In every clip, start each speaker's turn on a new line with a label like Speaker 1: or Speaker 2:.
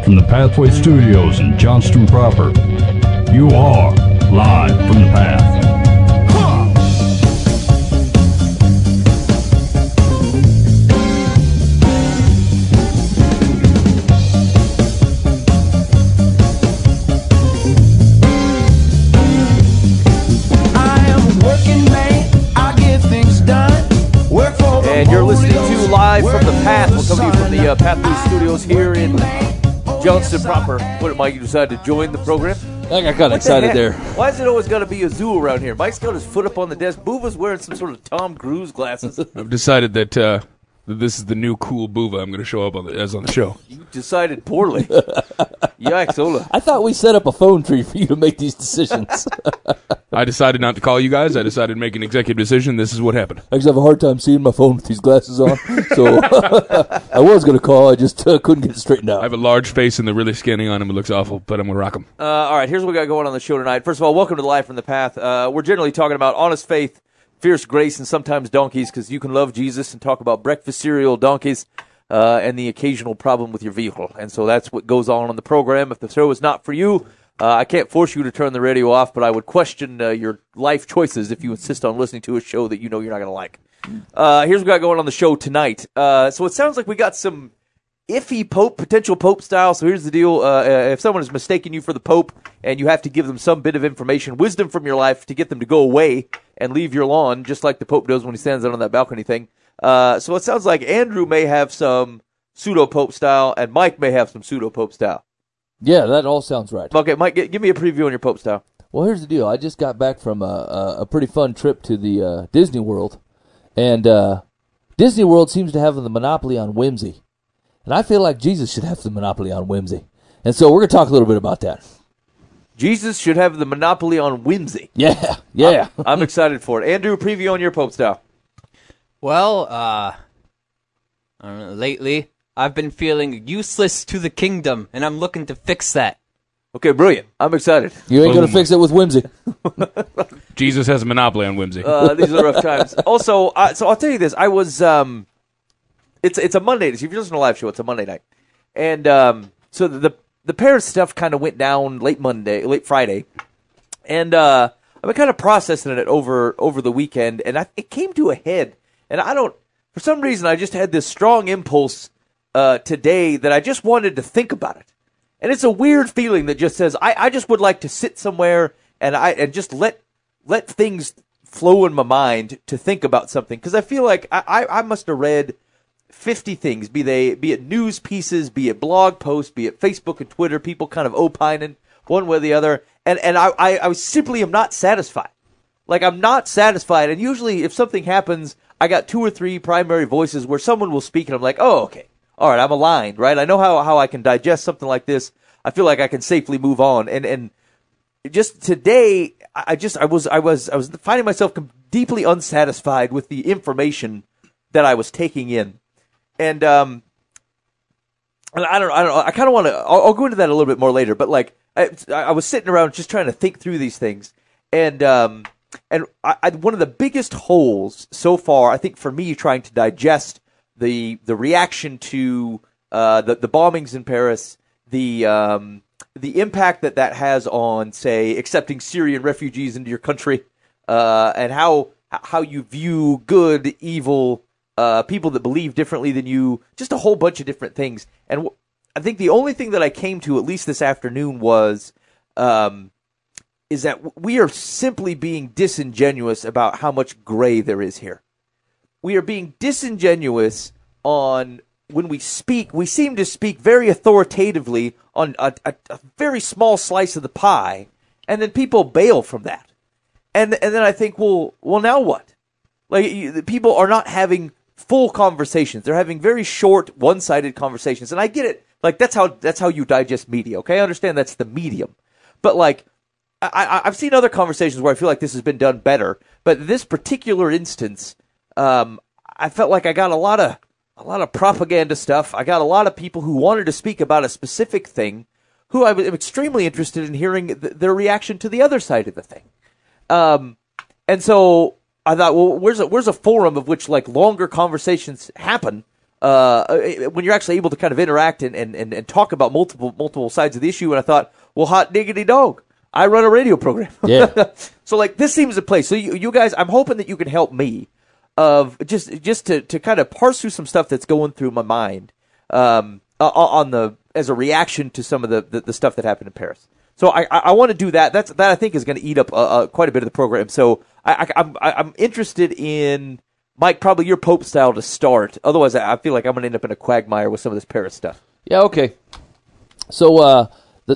Speaker 1: from the Pathway Studios in Johnston proper. You are live from the Path.
Speaker 2: And you're listening to Live from the Path. We're coming to you from the Pathway Studios here in Johnston proper. What, Mike, you decided to join the program?
Speaker 3: I got kind of excited there.
Speaker 2: Why is it always got to be a zoo around here? Mike's got his foot up on the desk. Buva's wearing some sort of Tom Cruise glasses.
Speaker 4: I've decided that this is the new cool Buva I'm going to show up on the show.
Speaker 2: You decided poorly. Yikes, Ola.
Speaker 3: I thought we set up a phone tree for you to make these decisions.
Speaker 4: I decided not to call you guys. I decided to make an executive decision. This is what happened.
Speaker 3: I just have a hard time seeing my phone with these glasses on. So I was going to call. I just couldn't get it straightened out.
Speaker 4: I have a large face and they're really skinny on him. It looks awful, but I'm going to rock them.
Speaker 2: All right, here's what we got going on the show tonight. First of all, welcome to Live from the Path. We're generally talking about honest faith, fierce grace, and sometimes donkeys, because you can love Jesus and talk about breakfast cereal, donkeys, and the occasional problem with your vehicle. And so that's what goes on the program. If the show is not for you, I can't force you to turn the radio off, but I would question your life choices if you insist on listening to a show that you know you're not going to like. Here's what we got going on the show tonight. So it sounds like we got some iffy potential Pope style. So here's the deal. If someone is mistaking you for the Pope and you have to give them some bit of information, wisdom from your life to get them to go away and leave your lawn, just like the Pope does when he stands out on that balcony thing. So it sounds like Andrew may have some pseudo-Pope style and Mike may have some pseudo-Pope style.
Speaker 3: Yeah, that all sounds right.
Speaker 2: Okay, Mike, give me a preview on your Pope style.
Speaker 3: Well, here's the deal. I just got back from a pretty fun trip to the Disney World, and Disney World seems to have the monopoly on whimsy. And I feel like Jesus should have the monopoly on whimsy. And so we're going to talk a little bit about that.
Speaker 2: Jesus should have the monopoly on whimsy.
Speaker 3: Yeah.
Speaker 2: I'm excited for it. Andrew, preview on your Pope style.
Speaker 5: Well, I don't know, lately I've been feeling useless to the kingdom, and I'm looking to fix that.
Speaker 2: Okay, brilliant. I'm excited.
Speaker 3: You ain't going to fix it with whimsy.
Speaker 4: Jesus has a monopoly on whimsy.
Speaker 2: These are rough times. Also, so I'll tell you this. I was, it's a Monday. If you're listening to a live show, it's a Monday night. And so the Paris stuff kind of went down late Friday. And I've been kind of processing it over the weekend, and it came to a head. And for some reason, I just had this strong impulse today that I just wanted to think about it. And it's a weird feeling that just says, I just would like to sit somewhere and just let things flow in my mind to think about something. Because I feel like I must have read 50 things, be it news pieces, be it blog posts, be it Facebook and Twitter, people kind of opining one way or the other. And I simply am not satisfied. Like, I'm not satisfied. And usually if something happens, I got 2 or 3 primary voices where someone will speak and I'm like, oh, okay. All right, I'm aligned, right? I know how I can digest something like this. I feel like I can safely move on. And just today, I was finding myself deeply unsatisfied with the information that I was taking in. And I don't know. I kind of want to. I'll go into that a little bit more later. But like, I was sitting around just trying to think through these things, and one of the biggest holes so far, I think, for me trying to digest the reaction to the bombings in Paris, the impact that has on, say, accepting Syrian refugees into your country, and how you view good, evil. People that believe differently than you, just a whole bunch of different things. And I think the only thing that I came to, at least this afternoon, was is that we are simply being disingenuous about how much gray there is here. We are being disingenuous on when we speak. We seem to speak very authoritatively on a very small slice of the pie, and then people bail from that. And then I think, well, now what? Like, people are not having full conversations. They're having very short, one-sided conversations. And I get it. Like, that's how you digest media, okay? I understand that's the medium. But, like, I've seen other conversations where I feel like this has been done better. But this particular instance, I felt like I got a lot of propaganda stuff. I got a lot of people who wanted to speak about a specific thing who I am extremely interested in hearing their reaction to the other side of the thing. And so I thought, well, where's a forum of which like longer conversations happen when you're actually able to kind of interact and talk about multiple sides of the issue. And I thought, well, hot diggity dog, I run a radio program.
Speaker 3: Yeah.
Speaker 2: So like this seems a place. So you guys, I'm hoping that you can help me of just to kind of parse through some stuff that's going through my mind as a reaction to some of the stuff that happened in Paris. So I want to do that. That I think is going to eat up quite a bit of the program. So I'm interested in, Mike, probably your Pope style to start. Otherwise, I feel like I'm going to end up in a quagmire with some of this Paris stuff.
Speaker 3: Yeah, okay. So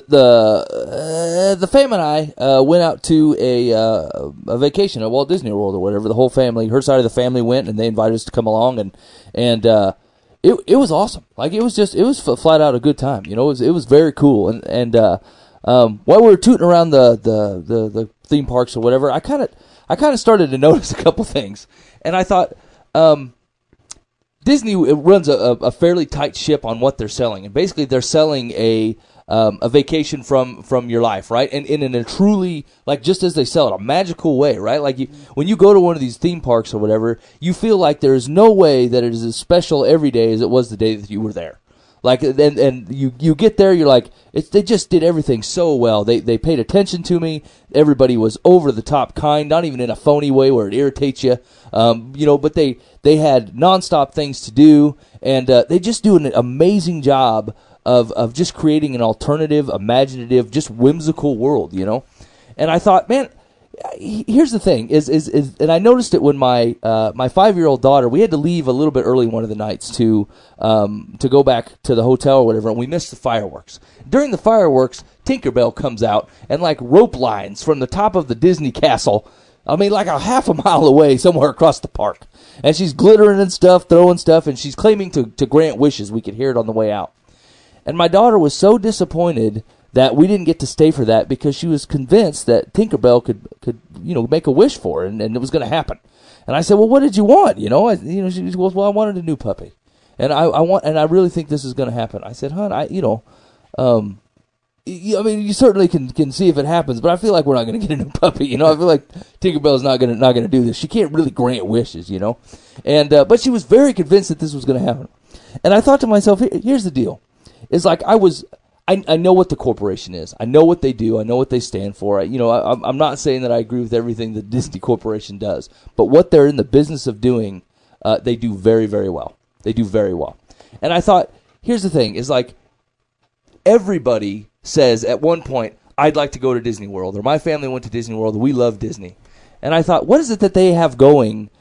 Speaker 3: the fam and I went out to a vacation at Walt Disney World or whatever. The whole family, her side of the family went, and they invited us to come along, and it was awesome. Like it was flat out a good time. You know, it was very cool. And while we were tooting around the theme parks or whatever, I kind of started to notice a couple things, and I thought Disney runs a fairly tight ship on what they're selling, and basically they're selling a vacation from your life, right? And in a truly, like, just as they sell it, a magical way, right? Like when you go to one of these theme parks or whatever, you feel like there is no way that it is as special every day as it was the day that you were there. Like, and you get there, you're like, they just did everything so well. They paid attention to me. Everybody was over the top kind, not even in a phony way where it irritates you. But they had nonstop things to do, and they just do an amazing job of just creating an alternative, imaginative, just whimsical world, you know? And I thought, man, here's the thing, is and I noticed it when my 5-year-old daughter, we had to leave a little bit early one of the nights to go back to the hotel or whatever, and we missed the fireworks. During the fireworks, Tinkerbell comes out, and like rope lines from the top of the Disney castle, I mean, like a half a mile away somewhere across the park. And she's glittering and stuff, throwing stuff, and she's claiming to grant wishes. We could hear it on the way out. And my daughter was so disappointed that we didn't get to stay for that because she was convinced that Tinkerbell could make a wish for her, and it was going to happen. And I said, well, what did you want? She goes, well, I wanted a new puppy, and I really think this is going to happen. I said, hon, you certainly can see if it happens, but I feel like we're not going to get a new puppy. I feel like Tinkerbell's not going to do this. She can't really grant wishes, and but she was very convinced that this was going to happen. And I thought to myself, here's the deal. It's like I know what the corporation is. I know what they do. I know what they stand for. I'm not saying that I agree with everything the Disney Corporation does, but what they're in the business of doing, they do very, very well. They do very well. And I thought, here's the thing, is like everybody says at one point, I'd like to go to Disney World, or my family went to Disney World, we love Disney. And I thought, what is it that they have going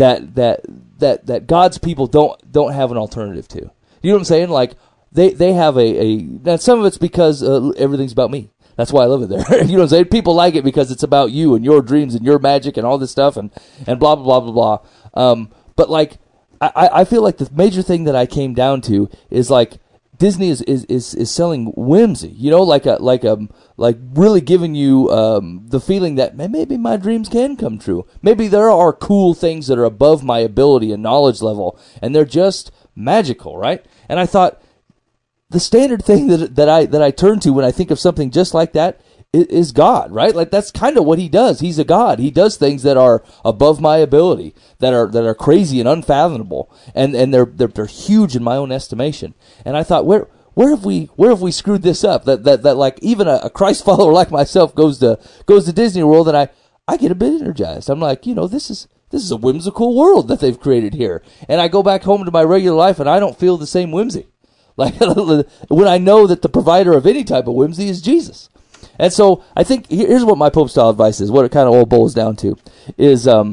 Speaker 3: that God's people don't have an alternative to? You know what I'm saying? Like, They have now some of it's because everything's about me. That's why I love it there. You know what I'm saying? People like it because it's about you and your dreams and your magic and all this stuff and blah, blah, blah, blah, blah. But like, I feel like the major thing that I came down to is like Disney is selling whimsy, like really giving you the feeling that maybe my dreams can come true. Maybe there are cool things that are above my ability and knowledge level and they're just magical, right? And I thought, the standard thing that I turn to when I think of something just like that is God, right? Like that's kind of what he does. He's a God. He does things that are above my ability, that are crazy and unfathomable, and they're huge in my own estimation. And I thought, where have we screwed this up? That like even a Christ follower like myself goes to Disney World, and I get a bit energized. I'm like, this is a whimsical world that they've created here. And I go back home to my regular life, and I don't feel the same whimsy. Like when I know that the provider of any type of whimsy is Jesus. And so I think here's what my Pope style advice is, what it kind of all boils down to, is I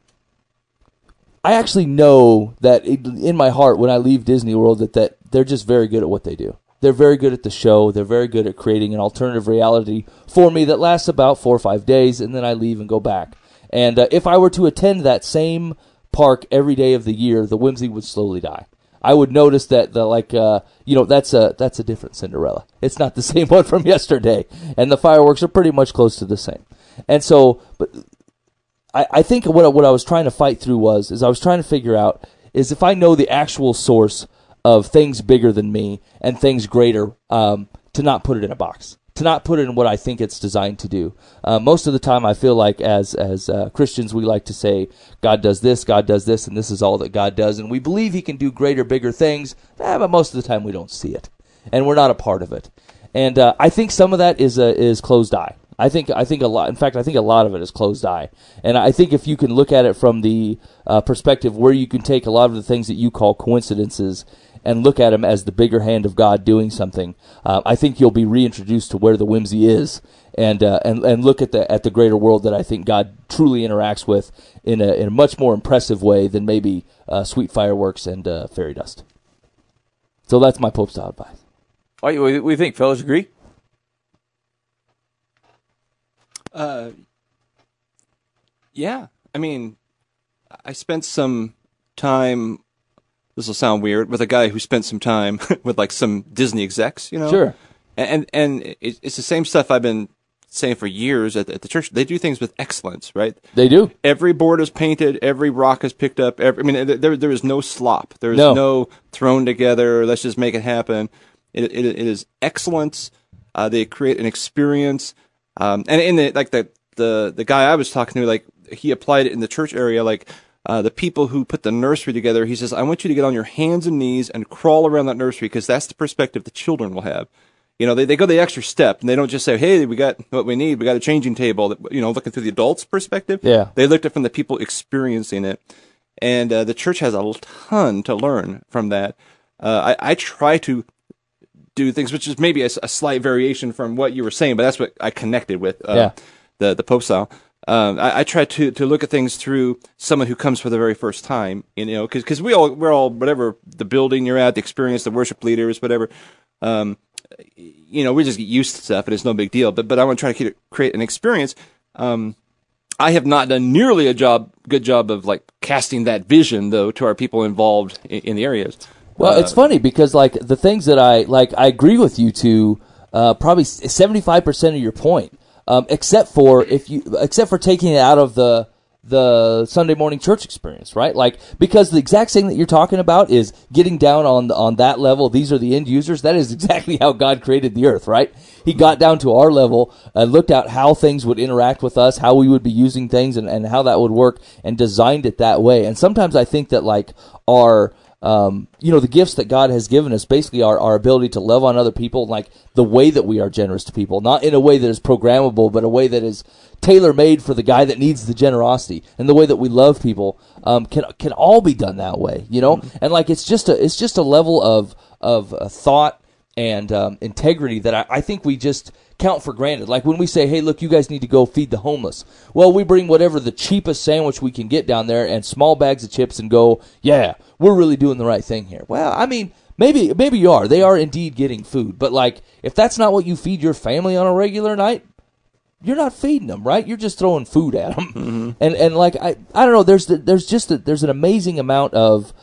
Speaker 3: actually know that in my heart when I leave Disney World that they're just very good at what they do. They're very good at the show. They're very good at creating an alternative reality for me that lasts about 4 or 5 days, and then I leave and go back. And if I were to attend that same park every day of the year, the whimsy would slowly die. I would notice that that's a different Cinderella. It's not the same one from yesterday, and the fireworks are pretty much close to the same. And so, but I think what I was trying to fight through I was trying to figure out is if I know the actual source of things bigger than me and things greater, to not put it in a box, to not put it in what I think it's designed to do. Most of the time, I feel like as Christians, we like to say, God does this, and this is all that God does, and we believe He can do greater, bigger things, but most of the time we don't see it, and we're not a part of it. And I think some of that is closed eye. I think a lot. In fact, I think a lot of it is closed eye. And I think if you can look at it from the perspective where you can take a lot of the things that you call coincidences and look at them as the bigger hand of God doing something, I think you'll be reintroduced to where the whimsy is, and look at the greater world that I think God truly interacts with in a much more impressive way than maybe sweet fireworks and fairy dust. So that's my Pope style advice.
Speaker 2: What do you think, fellas? Agree?
Speaker 6: Yeah. I mean, I spent some time, this will sound weird, with a guy who spent some time with like some Disney execs, you know?
Speaker 3: Sure.
Speaker 6: And it's the same stuff I've been saying for years at the church. They do things with excellence, right?
Speaker 3: They do.
Speaker 6: Every board is painted, every rock is picked up. There is no slop. There is no thrown together, let's just make it happen. It is excellence. They create an experience. And in the guy I was talking to, like, he applied it in the church area, like, the people who put the nursery together, he says, I want you to get on your hands and knees and crawl around that nursery, because that's the perspective the children will have. You know, they go the extra step, and they don't just say, hey, we got what we need, we got a changing table, looking through the adults' perspective.
Speaker 3: Yeah.
Speaker 6: They looked at it from the people experiencing it. And the church has a ton to learn from that. I try to do things, which is maybe a slight variation from what you were saying, but that's what I connected with, the Pope style. I try to look at things through someone who comes for the very first time, because we're all, whatever the building you're at, the experience, the worship leaders, whatever, we just get used to stuff and it's no big deal, but I want to try to create an experience. I have not done nearly a good job of like casting that vision though to our people involved in the areas.
Speaker 3: Well, it's funny because like the things that I agree with you to probably 75% of your point, except for taking it out of the Sunday morning church experience, right? Like, because the exact thing that you're talking about is getting down on that level. These are the end users. That is exactly how God created the earth, right? He got down to our level and looked at how things would interact with us, how we would be using things, and how that would work, and designed it that way. And sometimes I think that like our the gifts that God has given us, basically our ability to love on other people, like the way that we are generous to people, not in a way that is programmable, but a way that is tailor-made for the guy that needs the generosity, and the way that we love people, can all be done that way, And like it's just a level of thought and integrity that I think we just count for granted. Like when we say, hey, look, you guys need to go feed the homeless. Well, we bring whatever the cheapest sandwich we can get down there and small bags of chips and go, yeah, we're really doing the right thing here. Well, I mean, maybe you are. They are indeed getting food. But like, if that's not what you feed your family on a regular night, you're not feeding them, right? You're just throwing food at them. Mm-hmm. And like, I don't know, there's an amazing amount of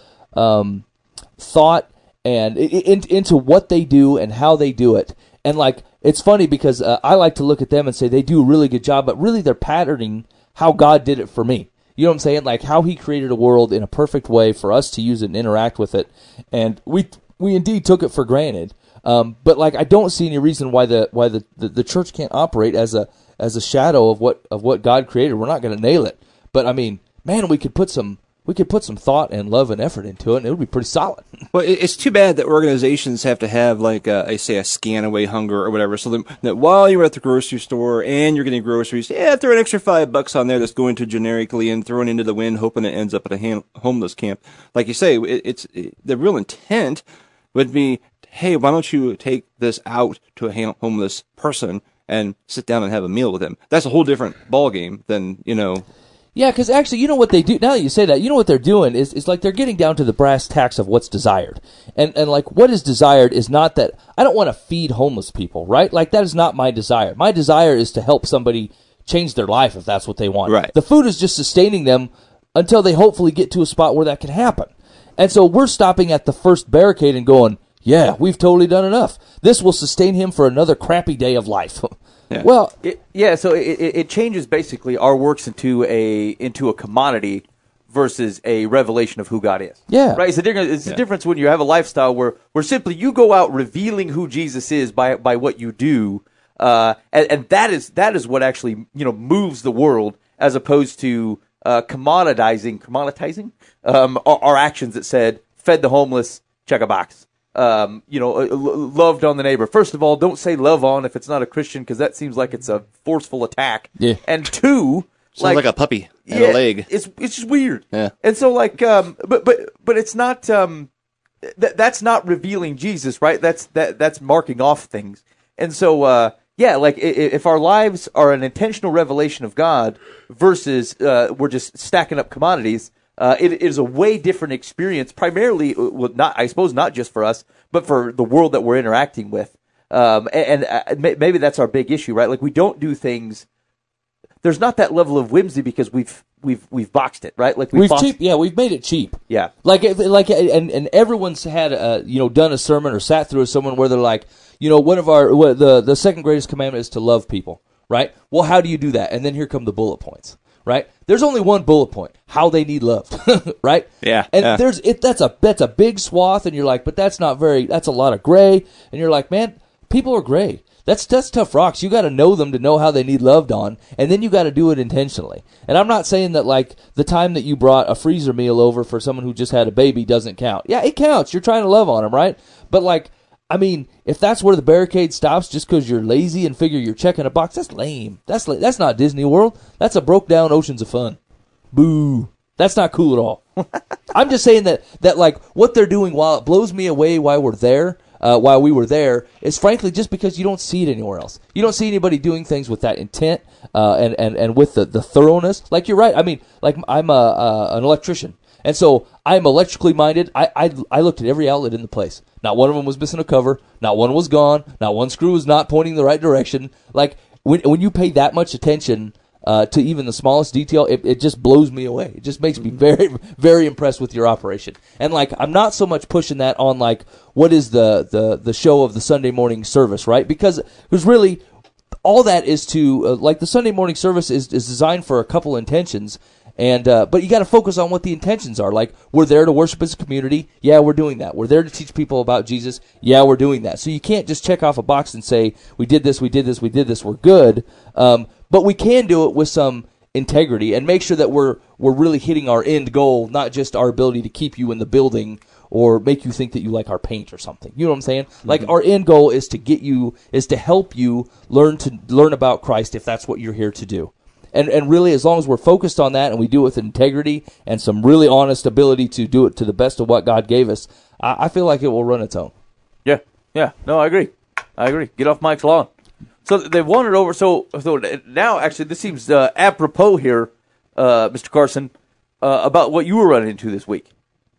Speaker 3: thought and into what they do and how they do it. And like, it's funny because I like to look at them and say they do a really good job, but really they're patterning how God did it for me. You know what I'm saying? Like how He created a world in a perfect way for us to use it and interact with it. And we indeed took it for granted. But like, I don't see any reason why the church can't operate as a shadow of what God created. We're not going to nail it, but I mean, man, we could put some thought and love and effort into it, and it would be pretty solid.
Speaker 6: Well, it's too bad that organizations have to have like a scan away hunger or whatever, so that while you're at the grocery store and you're getting groceries, throw an extra $5 on there that's going to generically and thrown into the wind, hoping it ends up at a homeless camp. Like you say, it's the real intent would be, hey, why don't you take this out to a homeless person and sit down and have a meal with them? That's a whole different ballgame than,
Speaker 3: Yeah, because actually, you know what they do, now that you say that, you know what they're doing is like they're getting down to the brass tacks of what's desired. And like what is desired is not that, I don't want to feed homeless people, right? Like that is not my desire. My desire is to help somebody change their life if that's what they want.
Speaker 6: Right.
Speaker 3: The food is just sustaining them until they hopefully get to a spot where that can happen. And so we're stopping at the first barricade and going, yeah, we've totally done enough. This will sustain him for another crappy day of life.
Speaker 6: Yeah.
Speaker 3: Well,
Speaker 2: so it changes basically our works into a commodity versus a revelation of who God is.
Speaker 3: Yeah.
Speaker 2: Right? It's the difference when you have a lifestyle where simply you go out revealing who Jesus is by what you do, And that is what actually moves the world, as opposed to commoditizing our actions that said fed the homeless, check a box. Loved on the neighbor. First of all, don't say love on if it's not a Christian, because that seems like it's a forceful attack.
Speaker 3: Yeah.
Speaker 2: And two,
Speaker 6: Sounds like a puppy and a leg.
Speaker 2: It's just weird.
Speaker 6: Yeah.
Speaker 2: And so but it's not that's not revealing Jesus, right? That's marking off things. And so if our lives are an intentional revelation of God versus we're just stacking up commodities, it is a way different experience. Primarily, not just for us, but for the world that we're interacting with. Maybe that's our big issue, right? Like, we don't do things. There's not that level of whimsy because we've boxed it, right? Like we've
Speaker 3: made it cheap.
Speaker 2: Yeah,
Speaker 3: and everyone's had done a sermon or sat through a sermon where they're like, one of the second greatest commandment is to love people, right? Well, how do you do that? And then here come the bullet points, right? There's only one bullet point: how they need loved, right?
Speaker 6: Yeah,
Speaker 3: and that's a big swath, and you're like, but that's a lot of gray, and you're like, man, people are gray. That's tough rocks. You got to know them to know how they need loved on, and then you got to do it intentionally. And I'm not saying that, like, the time that you brought a freezer meal over for someone who just had a baby doesn't count. Yeah, it counts. You're trying to love on them, right? But, like, I mean, if that's where the barricade stops just because you're lazy and figure you're checking a box, that's lame. That's not Disney World. That's a broke down Oceans of Fun. Boo. That's not cool at all. I'm just saying that like what they're doing, while it blows me away while we were there, is frankly just because you don't see it anywhere else. You don't see anybody doing things with that intent and with the thoroughness. Like, you're right. I mean, like, I'm an electrician, and so I'm electrically minded. I looked at every outlet in the place. Not one of them was missing a cover. Not one was gone. Not one screw was not pointing the right direction. Like, when you pay that much attention to even the smallest detail, it just blows me away. It just makes me very, very impressed with your operation. And, like, I'm not so much pushing that on, like, what is the show of the Sunday morning service, right? Because really all that is to, like, the Sunday morning service is designed for a couple intentions, and but you got to focus on what the intentions are. Like, we're there to worship as a community. Yeah, we're doing that. We're there to teach people about Jesus. Yeah, we're doing that. So you can't just check off a box and say, we did this, we did this, we did this, we're good. But we can do it with some integrity and make sure that we're really hitting our end goal, not just our ability to keep you in the building or make you think that you like our paint or something. You know what I'm saying? Mm-hmm. Like, our end goal is to help you learn about Christ, if that's what you're here to do. And really, as long as we're focused on that and we do it with integrity and some really honest ability to do it to the best of what God gave us, I feel like it will run its own.
Speaker 2: Yeah. No, I agree. Get off Mike's lawn. So they've wandered over. So now, actually, this seems apropos here, Mr. Carson, about what you were running into this week.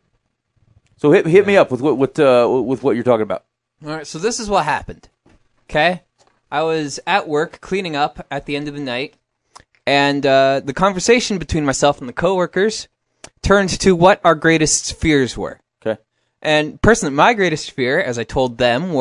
Speaker 2: So hit me up with what you're talking about.
Speaker 5: All right. So this is what happened. Okay, I was at work cleaning up at the end of the night, and the conversation between myself and the coworkers turned to what our greatest fears were.
Speaker 2: Okay.
Speaker 5: And personally, my greatest fear, as I told them,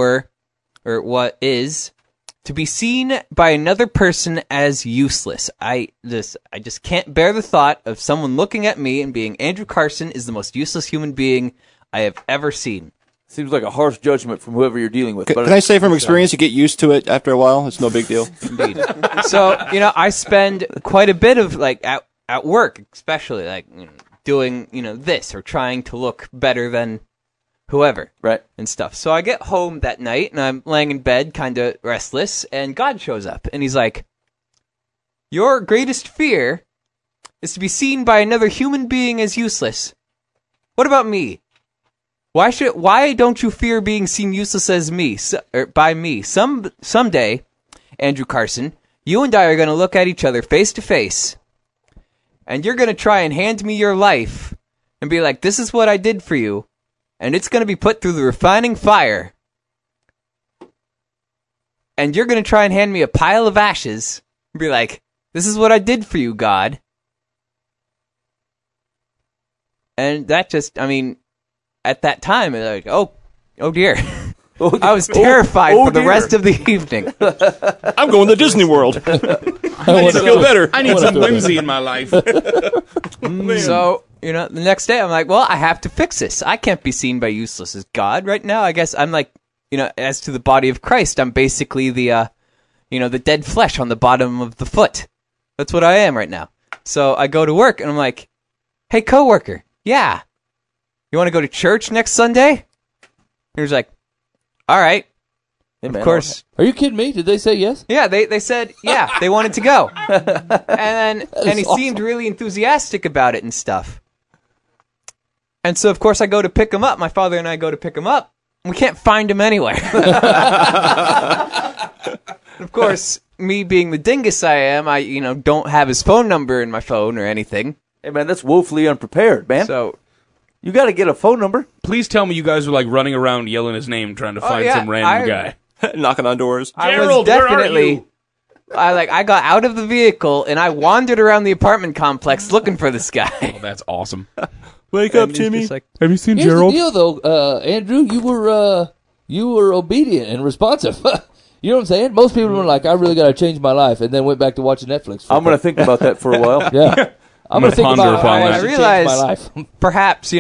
Speaker 5: is to be seen by another person as useless. I just can't bear the thought of someone looking at me and being, Andrew Carson is the most useless human being I have ever seen.
Speaker 2: Seems like a harsh judgment from whoever you're dealing with.
Speaker 6: Can I say from experience, you get used to it after a while? It's no big deal.
Speaker 5: Indeed. So, I spend quite a bit of, like, at work, especially, like, doing, this or trying to look better than whoever,
Speaker 2: right,
Speaker 5: and stuff. So I get home that night, and I'm laying in bed, kind of restless, and God shows up, and he's like, your greatest fear is to be seen by another human being as useless. What about me? Why don't you fear being seen useless as me, by me? Someday, Andrew Carson, you and I are going to look at each other face to face, and you're going to try and hand me your life, and be like, this is what I did for you, and it's going to be put through the refining fire. And you're going to try and hand me a pile of ashes and be like, this is what I did for you, God. And that just, at that time, like, oh dear. I was terrified for the rest of the evening.
Speaker 6: I'm going to Disney World. I need to feel better.
Speaker 4: I need some whimsy in my life.
Speaker 5: So, the next day I'm like, well, I have to fix this. I can't be seen by useless as God right now. I guess I'm like, as to the body of Christ, I'm basically the the dead flesh on the bottom of the foot. That's what I am right now. So I go to work and I'm like, hey, coworker, yeah, you want to go to church next Sunday? And he's like, all right.
Speaker 2: Hey,
Speaker 5: Of
Speaker 2: man,
Speaker 5: course.
Speaker 3: Are you kidding me? Did they say yes?
Speaker 5: Yeah, they said, yeah, they wanted to go. And he
Speaker 3: awesome.
Speaker 5: seemed really enthusiastic about it and stuff. And so, of course, I go to pick him up. My father and I go to pick him up. We can't find him anywhere. Of course, me being the dingus I am, I don't have his phone number in my phone or anything.
Speaker 2: Hey, man, that's woefully unprepared, man.
Speaker 5: So
Speaker 2: You got to get a phone number.
Speaker 4: Please tell me you guys were like running around yelling his name, trying to find
Speaker 5: yeah,
Speaker 4: some random guy.
Speaker 6: Knocking on doors.
Speaker 5: I was
Speaker 4: Gerald, where are
Speaker 5: definitely.
Speaker 4: you?
Speaker 5: I got out of the vehicle and I wandered around the apartment complex looking for this guy.
Speaker 4: Oh, that's awesome.
Speaker 6: Wake up,
Speaker 5: And he's
Speaker 6: Timmy.
Speaker 5: just like,
Speaker 4: Have you seen
Speaker 3: Here's the deal, though, Andrew. You were obedient and responsive. You know what I'm saying? Most people were like, "I really got to change my life," and then went back to watching Netflix.
Speaker 2: I'm going to think about that for a while.
Speaker 3: Yeah, I'm
Speaker 4: gonna
Speaker 3: going to think
Speaker 4: ponder
Speaker 3: about
Speaker 4: upon
Speaker 3: how I
Speaker 4: that.
Speaker 3: should change
Speaker 5: realize-
Speaker 3: my life.
Speaker 5: perhaps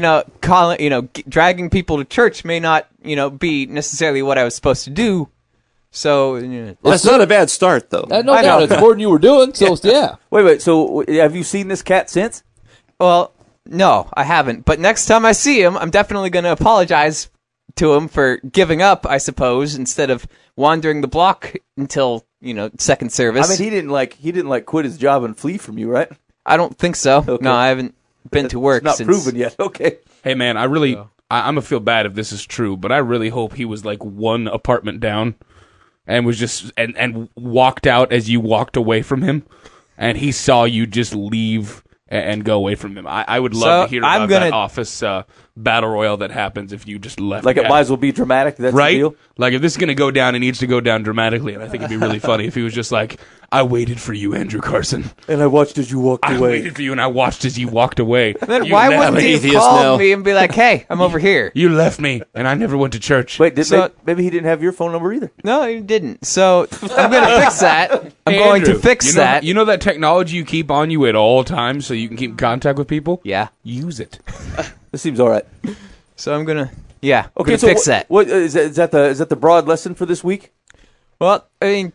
Speaker 5: dragging people to church may not be necessarily what I was supposed to do. So
Speaker 6: That's not a bad start, though.
Speaker 3: No
Speaker 5: I
Speaker 3: doubt,
Speaker 5: know.
Speaker 3: it's more than you were doing. So yeah,
Speaker 2: Wait. So have you seen this cat since?
Speaker 5: well, no, I haven't. But next time I see him, I'm definitely going to apologize to him for giving up, I suppose, instead of wandering the block until second service.
Speaker 2: I mean, he didn't quit his job and flee from you, right?
Speaker 5: I don't think so.
Speaker 2: Okay.
Speaker 5: No, I haven't been to work
Speaker 2: It's not
Speaker 5: since.
Speaker 2: proven yet. Okay.
Speaker 4: Hey, man, I'm going to feel bad if this is true, but I really hope he was like one apartment down and was just, and walked out as you walked away from him, and he saw you just leave and go away from him. I would love to hear about that office battle royale that happens if you just left.
Speaker 2: Like it might as well be dramatic. That's
Speaker 4: right?
Speaker 2: the deal.
Speaker 4: Like if this is going to go down, it needs to go down dramatically, and I think it'd be really funny if he was just like, I waited for you, Andrew Carson.
Speaker 2: And I watched as you walked
Speaker 4: I
Speaker 2: away.
Speaker 4: waited for you, and I watched as you walked away.
Speaker 5: Then
Speaker 4: You
Speaker 5: why
Speaker 4: left
Speaker 5: wouldn't
Speaker 4: me.
Speaker 5: he have
Speaker 6: atheist
Speaker 5: called
Speaker 6: now.
Speaker 5: me and be like, "Hey, I'm over here"?
Speaker 4: You left me, and I never went to church.
Speaker 2: Wait,
Speaker 5: So-
Speaker 2: maybe he didn't have your phone number either.
Speaker 5: No, he didn't. So I'm going to fix that. I'm
Speaker 4: Hey,
Speaker 5: going to
Speaker 4: Andrew,
Speaker 5: fix that.
Speaker 4: You know that technology you keep on you at all times so you can keep in contact with people?
Speaker 5: Yeah.
Speaker 4: Use it.
Speaker 2: This seems all right.
Speaker 5: So I'm gonna, I'm
Speaker 2: Okay,
Speaker 5: gonna
Speaker 2: so
Speaker 5: fix that.
Speaker 2: What is that the broad lesson for this week?
Speaker 5: Well, I mean,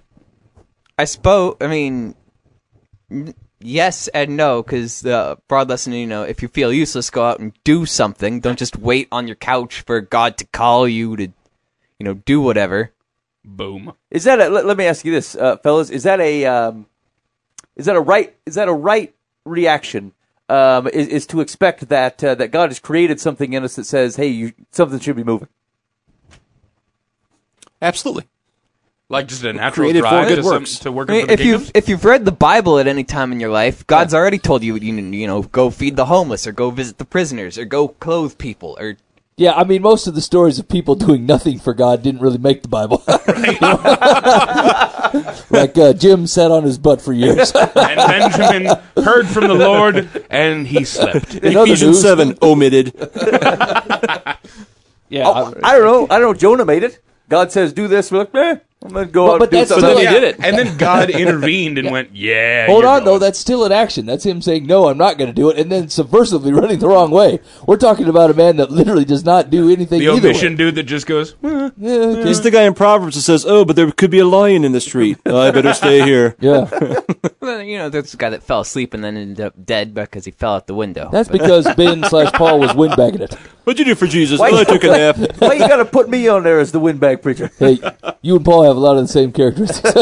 Speaker 5: yes and no, because the broad lesson, if you feel useless, go out and do something. Don't just wait on your couch for God to call you to, do whatever.
Speaker 4: Boom.
Speaker 2: Is that let me ask you this, fellas? Is that a right reaction? Is to expect that that God has created something in us that says, "Hey, something should be moving."
Speaker 6: Absolutely.
Speaker 4: Like just a natural
Speaker 6: Created for
Speaker 4: drive
Speaker 6: good
Speaker 4: to,
Speaker 6: works.
Speaker 4: to work
Speaker 5: I mean,
Speaker 4: for the kingdom?
Speaker 5: if you've read the Bible at any time in your life, God's already told you, go feed the homeless, or go visit the prisoners, or go clothe people, or
Speaker 3: yeah. I mean, most of the stories of people doing nothing for God didn't really make the Bible. Like Jim sat on his butt for years.
Speaker 4: And Benjamin heard from the Lord, and he slept.
Speaker 3: In other
Speaker 6: Ephesians
Speaker 3: news-
Speaker 6: 7 omitted.
Speaker 3: Yeah,
Speaker 2: I don't know. Jonah made it. God says, "Do this." We're like, I'm gonna go out
Speaker 3: but
Speaker 2: and do
Speaker 3: that's
Speaker 2: something.
Speaker 3: still-
Speaker 6: he did it.
Speaker 4: And then God intervened and went, yeah.
Speaker 3: Hold
Speaker 4: you're
Speaker 3: on, though.
Speaker 4: going.
Speaker 3: That's still an action. That's him saying, no, I'm not going to do it, and then subversively running the wrong way. We're talking about a man that literally does not do anything
Speaker 4: The
Speaker 3: either
Speaker 4: omission
Speaker 3: way.
Speaker 4: dude that just goes,
Speaker 3: Yeah, okay.
Speaker 6: He's the guy in Proverbs that says, "Oh, but there could be a lion in the street. Oh, I better stay here."
Speaker 3: Yeah.
Speaker 5: well, there's a guy that fell asleep and then ended up dead because he fell out the window.
Speaker 3: That's because Ben/Paul was windbagging it.
Speaker 6: What'd you do for Jesus?
Speaker 2: Why-
Speaker 6: Oh, I took a nap.
Speaker 2: Why you got to put me on there as the windbag preacher?
Speaker 3: Hey, you and Paul have a lot of the same characteristics.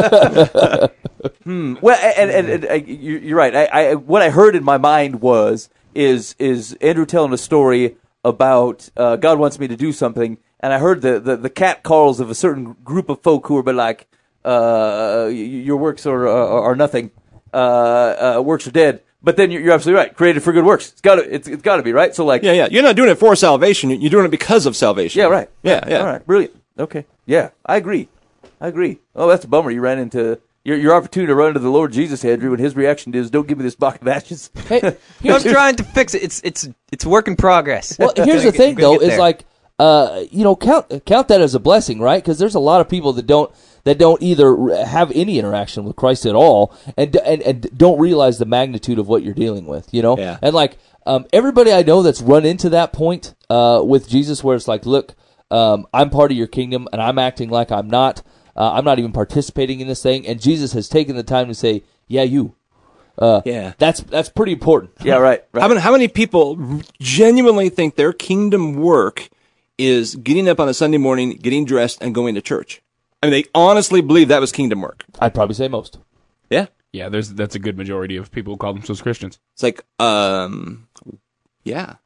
Speaker 2: Well, and you're right. I what I heard in my mind is Andrew telling a story about God wants me to do something, and I heard the cat calls of a certain group of folk who were like, your works are nothing, works are dead. But then you're absolutely right. Created for good works. It's got to be right. So like,
Speaker 6: Yeah. You're not doing it for salvation. You're doing it because of salvation.
Speaker 2: yeah, right.
Speaker 6: Yeah.
Speaker 2: All right, brilliant. Okay, yeah, I agree. Oh, that's a bummer. You ran into your opportunity to run into the Lord Jesus, Andrew, and his reaction is, "Don't give me this bucket of ashes."
Speaker 3: Hey,
Speaker 5: I'm trying to fix it. It's work in progress.
Speaker 3: well, here's the thing,
Speaker 5: Gonna
Speaker 3: though,
Speaker 5: get
Speaker 3: is
Speaker 5: there.
Speaker 3: like, count that as a blessing, right? Because there's a lot of people that don't either have any interaction with Christ at all, and don't realize the magnitude of what you're dealing with,
Speaker 6: Yeah.
Speaker 3: And like everybody I know that's run into that point with Jesus, where it's like, look, I'm part of your kingdom, and I'm acting like I'm not. I'm not even participating in this thing, and Jesus has taken the time to say, yeah, you. That's pretty important.
Speaker 2: Yeah, right.
Speaker 6: How many people genuinely think their kingdom work is getting up on a Sunday morning, getting dressed, and going to church? I mean, they honestly believe that was kingdom work.
Speaker 3: I'd probably say most.
Speaker 6: Yeah.
Speaker 4: Yeah, that's a good majority of people who call themselves Christians.
Speaker 6: It's like, yeah.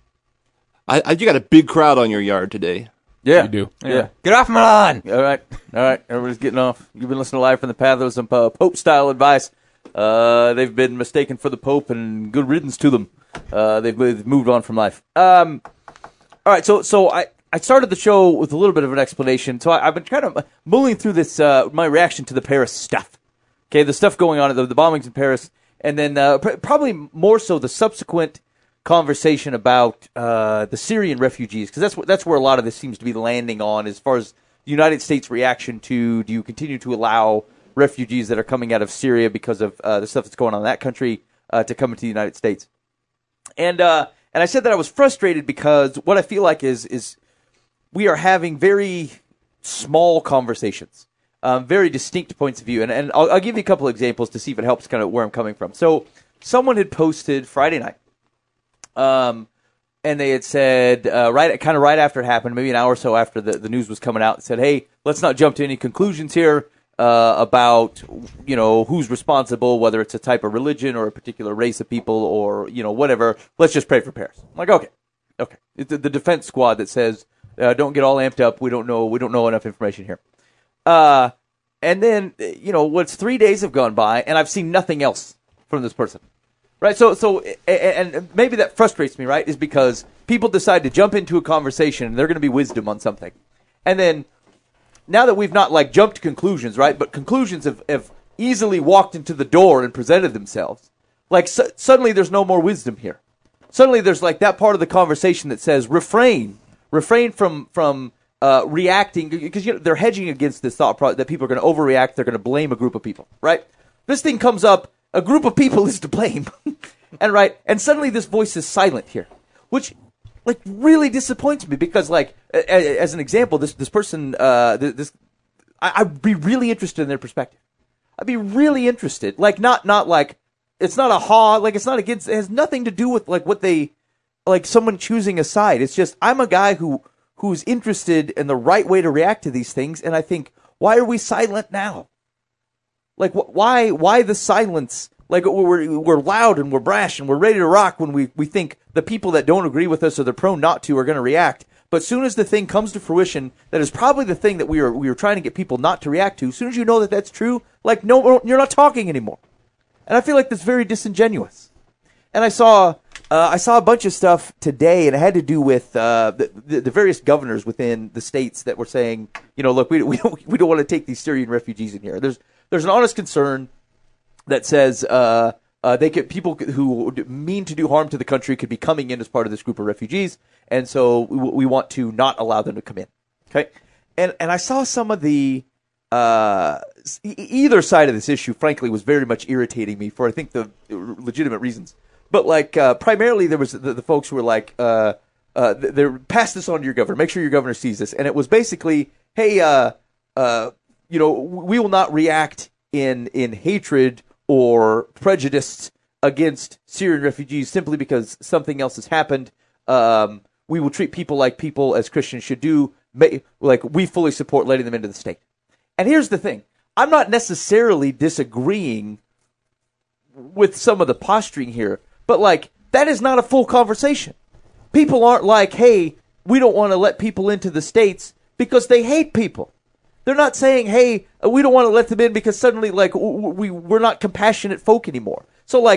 Speaker 6: You got a big crowd on your yard today.
Speaker 2: Yeah.
Speaker 4: You do.
Speaker 2: Yeah.
Speaker 5: Get off my lawn.
Speaker 2: All right. Everybody's getting off. You've been listening to Live from the Path. That was some Pope-style advice. They've been mistaken for the Pope, and good riddance to them. They've moved on from life. All right, so I started the show with a little bit of an explanation. So I've been kind of mulling through this, my reaction to the Paris stuff. Okay, the stuff going on, the bombings in Paris, and then probably more so the subsequent conversation about the Syrian refugees, because that's where a lot of this seems to be landing on, as far as the United States' reaction to, do you continue to allow refugees that are coming out of Syria because of the stuff that's going on in that country to come into the United States. And I said that I was frustrated because what I feel like is we are having very small conversations, very distinct points of view. And I'll give you a couple examples to see if it helps kind of where I'm coming from. So someone had posted Friday night, and they had said, right after it happened, maybe an hour or so after the news was coming out, said, hey, let's not jump to any conclusions here about, who's responsible, whether it's a type of religion or a particular race of people or, whatever. Let's just pray for Paris. I'm like, okay. It's the defense squad that says, don't get all amped up. We don't know enough information here. And then, what's 3 days have gone by and I've seen nothing else from this person. Right. So, and maybe that frustrates me, right? Is because people decide to jump into a conversation and they're going to be wisdom on something. And then, now that we've not jumped to conclusions, right? But conclusions have easily walked into the door and presented themselves. Suddenly there's no more wisdom here. Suddenly there's that part of the conversation that says refrain from reacting, because they're hedging against this thought that people are going to overreact. They're going to blame a group of people, right? This thing comes up, a group of people is to blame, and suddenly this voice is silent here, which really disappoints me because, as an example, this person, I'd be really interested in their perspective. I'd be really interested. Not it's not it's not against, it has nothing to do with what they, someone choosing a side. It's just, I'm a guy who's interested in the right way to react to these things, and I think, why are we silent now? Why the silence? We're loud and we're brash and we're ready to rock when we think the people that don't agree with us or they're prone not to are going to react. But as soon as the thing comes to fruition, that is probably the thing that we were trying to get people not to react to. As soon as you know that that's true, no, you're not talking anymore. And I feel like that's very disingenuous. And I saw a bunch of stuff today, and it had to do with the various governors within the states that were saying, look, we don't want to take these Syrian refugees in here. There's an honest concern that says people who mean to do harm to the country could be coming in as part of this group of refugees, and so we want to not allow them to come in. Okay, and I saw some of the either side of this issue. Frankly, was very much irritating me for I think the legitimate reasons. But primarily there was the folks who were they pass this on to your governor. Make sure your governor sees this, and it was basically, hey, we will not react in hatred or prejudice against Syrian refugees simply because something else has happened. We will treat people like people, as Christians should do. We fully support letting them into the state. And here's the thing. I'm not necessarily disagreeing with some of the posturing here, but that is not a full conversation. People aren't hey, we don't want to let people into the states because they hate people. They're not saying, hey, we don't want to let them in because suddenly, we're not compassionate folk anymore. So,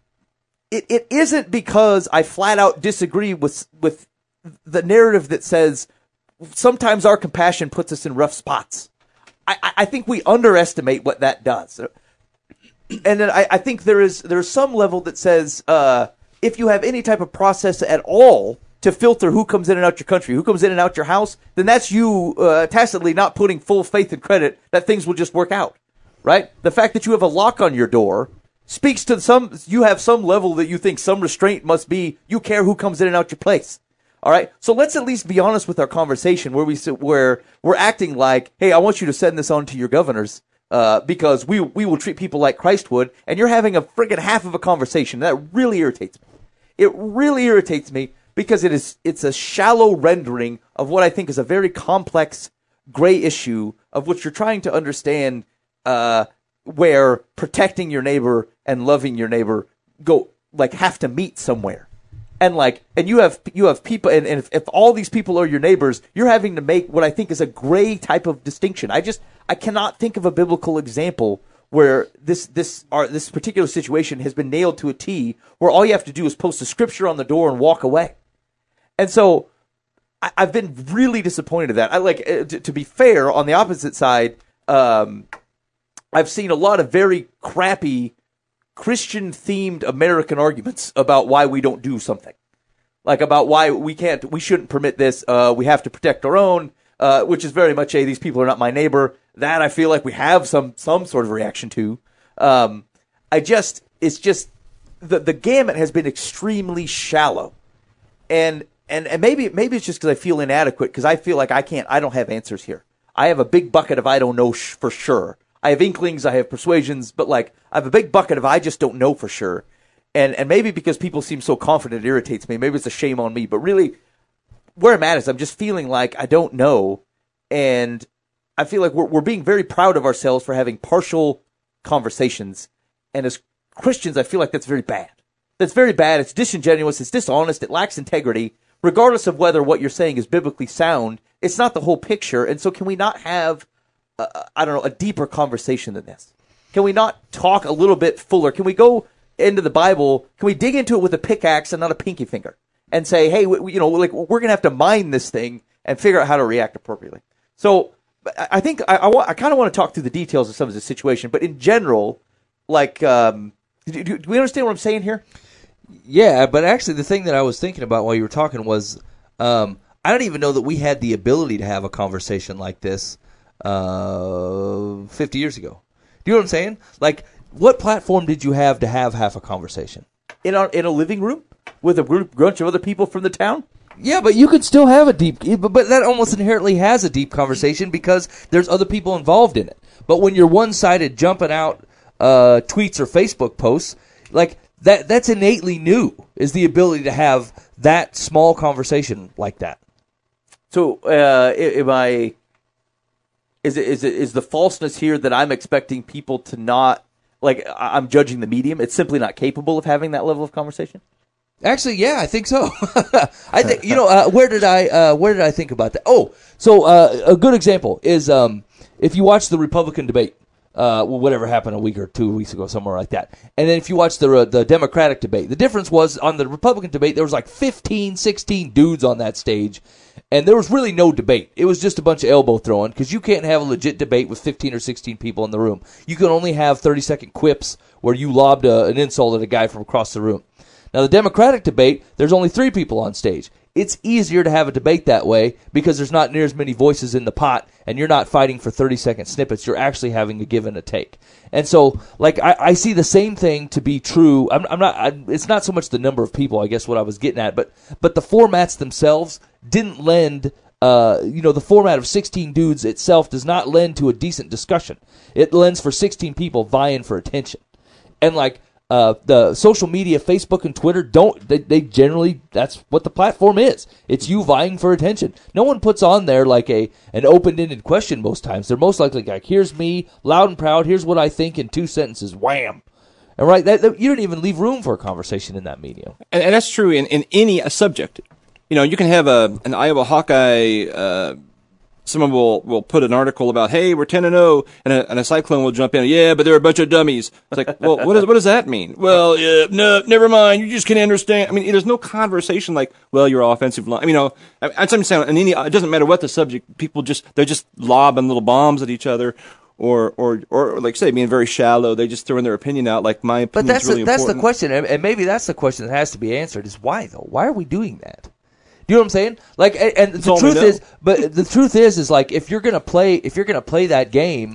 Speaker 2: it isn't because I flat out disagree with the narrative that says sometimes our compassion puts us in rough spots. I think we underestimate what that does. And then I think there's some level that says if you have any type of process at all to filter who comes in and out your country, who comes in and out your house, then that's you tacitly not putting full faith and credit that things will just work out, right? The fact that you have a lock on your door speaks to you have some level that you think some restraint must be. You care who comes in and out your place. All right, so let's at least be honest with our conversation where we're acting like, hey, I want you to send this on to your governors because we will treat people like Christ would, and you're having a friggin' half of a conversation. That really irritates me. It really irritates me because it's a shallow rendering of what I think is a very complex gray issue of which you're trying to understand where protecting your neighbor and loving your neighbor have to meet somewhere. And you have people, and if all these people are your neighbors, you're having to make what I think is a gray type of distinction. I cannot think of a biblical example where this particular situation has been nailed to a T, where all you have to do is post a scripture on the door and walk away. And so I've been really disappointed at that. To be fair, on the opposite side, I've seen a lot of very crappy Christian-themed American arguments about why we don't do something, about why we shouldn't permit this. We have to protect our own, which is very much these people are not my neighbor. That I feel like we have some sort of reaction to. It's just the gamut has been extremely shallow, and maybe it's just because I feel inadequate, because I feel like I don't have answers here. I have a big bucket of I don't know for sure. I have inklings, I have persuasions, but I have a big bucket of I just don't know for sure. And maybe because people seem so confident, it irritates me. Maybe it's a shame on me. But really, where I'm at is I'm just feeling like I don't know. And I feel like we're being very proud of ourselves for having partial conversations. And as Christians, I feel like that's very bad. That's very bad. It's disingenuous. It's dishonest. It lacks integrity. Regardless of whether what you're saying is biblically sound, it's not the whole picture. And so can we not have a deeper conversation than this? Can we not talk a little bit fuller? Can we go into the Bible? Can we dig into it with a pickaxe and not a pinky finger and say, hey, we're going to have to mine this thing and figure out how to react appropriately? So I think I kind of want to talk through the details of some of the situation, but in general, do we understand what I'm saying here?
Speaker 3: Yeah, but actually the thing that I was thinking about while you were talking was I don't even know that we had the ability to have a conversation like this 50 years ago. Do you know what I'm saying? What platform did you have to have half a conversation?
Speaker 2: In a living room with a bunch of other people from the town?
Speaker 3: Yeah, but you could still have a deep... But that almost inherently has a deep conversation because there's other people involved in it. But when you're one-sided jumping out tweets or Facebook posts, that's innately new, is the ability to have that small conversation like that.
Speaker 2: So, Is the falseness here that I'm expecting people to not, I'm judging the medium? It's simply not capable of having that level of conversation?
Speaker 3: Actually, yeah, I think so. I think where did I think about that? Oh, so a good example is if you watch the Republican debate, whatever happened a week or 2 weeks ago, somewhere like that, and then if you watch the Democratic debate, the difference was on the Republican debate there was 15, 16 dudes on that stage. And there was really no debate. It was just a bunch of elbow throwing, because you can't have a legit debate with 15 or 16 people in the room. You can only have 30-second quips where you lobbed an insult at a guy from across the room. Now, the Democratic debate, there's only 3 people on stage. It's easier to have a debate that way because there's not near as many voices in the pot, and you're not fighting for 30-second snippets. You're actually having a give and a take. And so, I see the same thing to be true. It's not so much the number of people, I guess, what I was getting at, but the formats themselves didn't lend, the format of 16 dudes itself does not lend to a decent discussion. It lends for 16 people vying for attention. And the social media, Facebook and Twitter, they generally, that's what the platform is. It's you vying for attention. No one puts on there an open-ended question most times. They're most likely here's me, loud and proud, here's what I think in 2 sentences, wham. And right, you don't even leave room for a conversation in that medium.
Speaker 6: And that's true in any subject. You can have an Iowa Hawkeye. Someone will put an article about, hey, we're 10-0, and a Cyclone will jump in. Yeah, but they're a bunch of dummies. It's well, what does that mean? Well, no, never mind. You just can't understand. There's no conversation well, your offensive line. I'm saying it doesn't matter what the subject. People they're just lobbing little bombs at each other. Or say, being very shallow, they just throw in their opinion out. My opinion.
Speaker 3: But that's
Speaker 6: really
Speaker 3: the question, and maybe that's the question that has to be answered: is why though? Why are we doing that? Do you know what I'm saying? And the truth is if you're gonna play that game,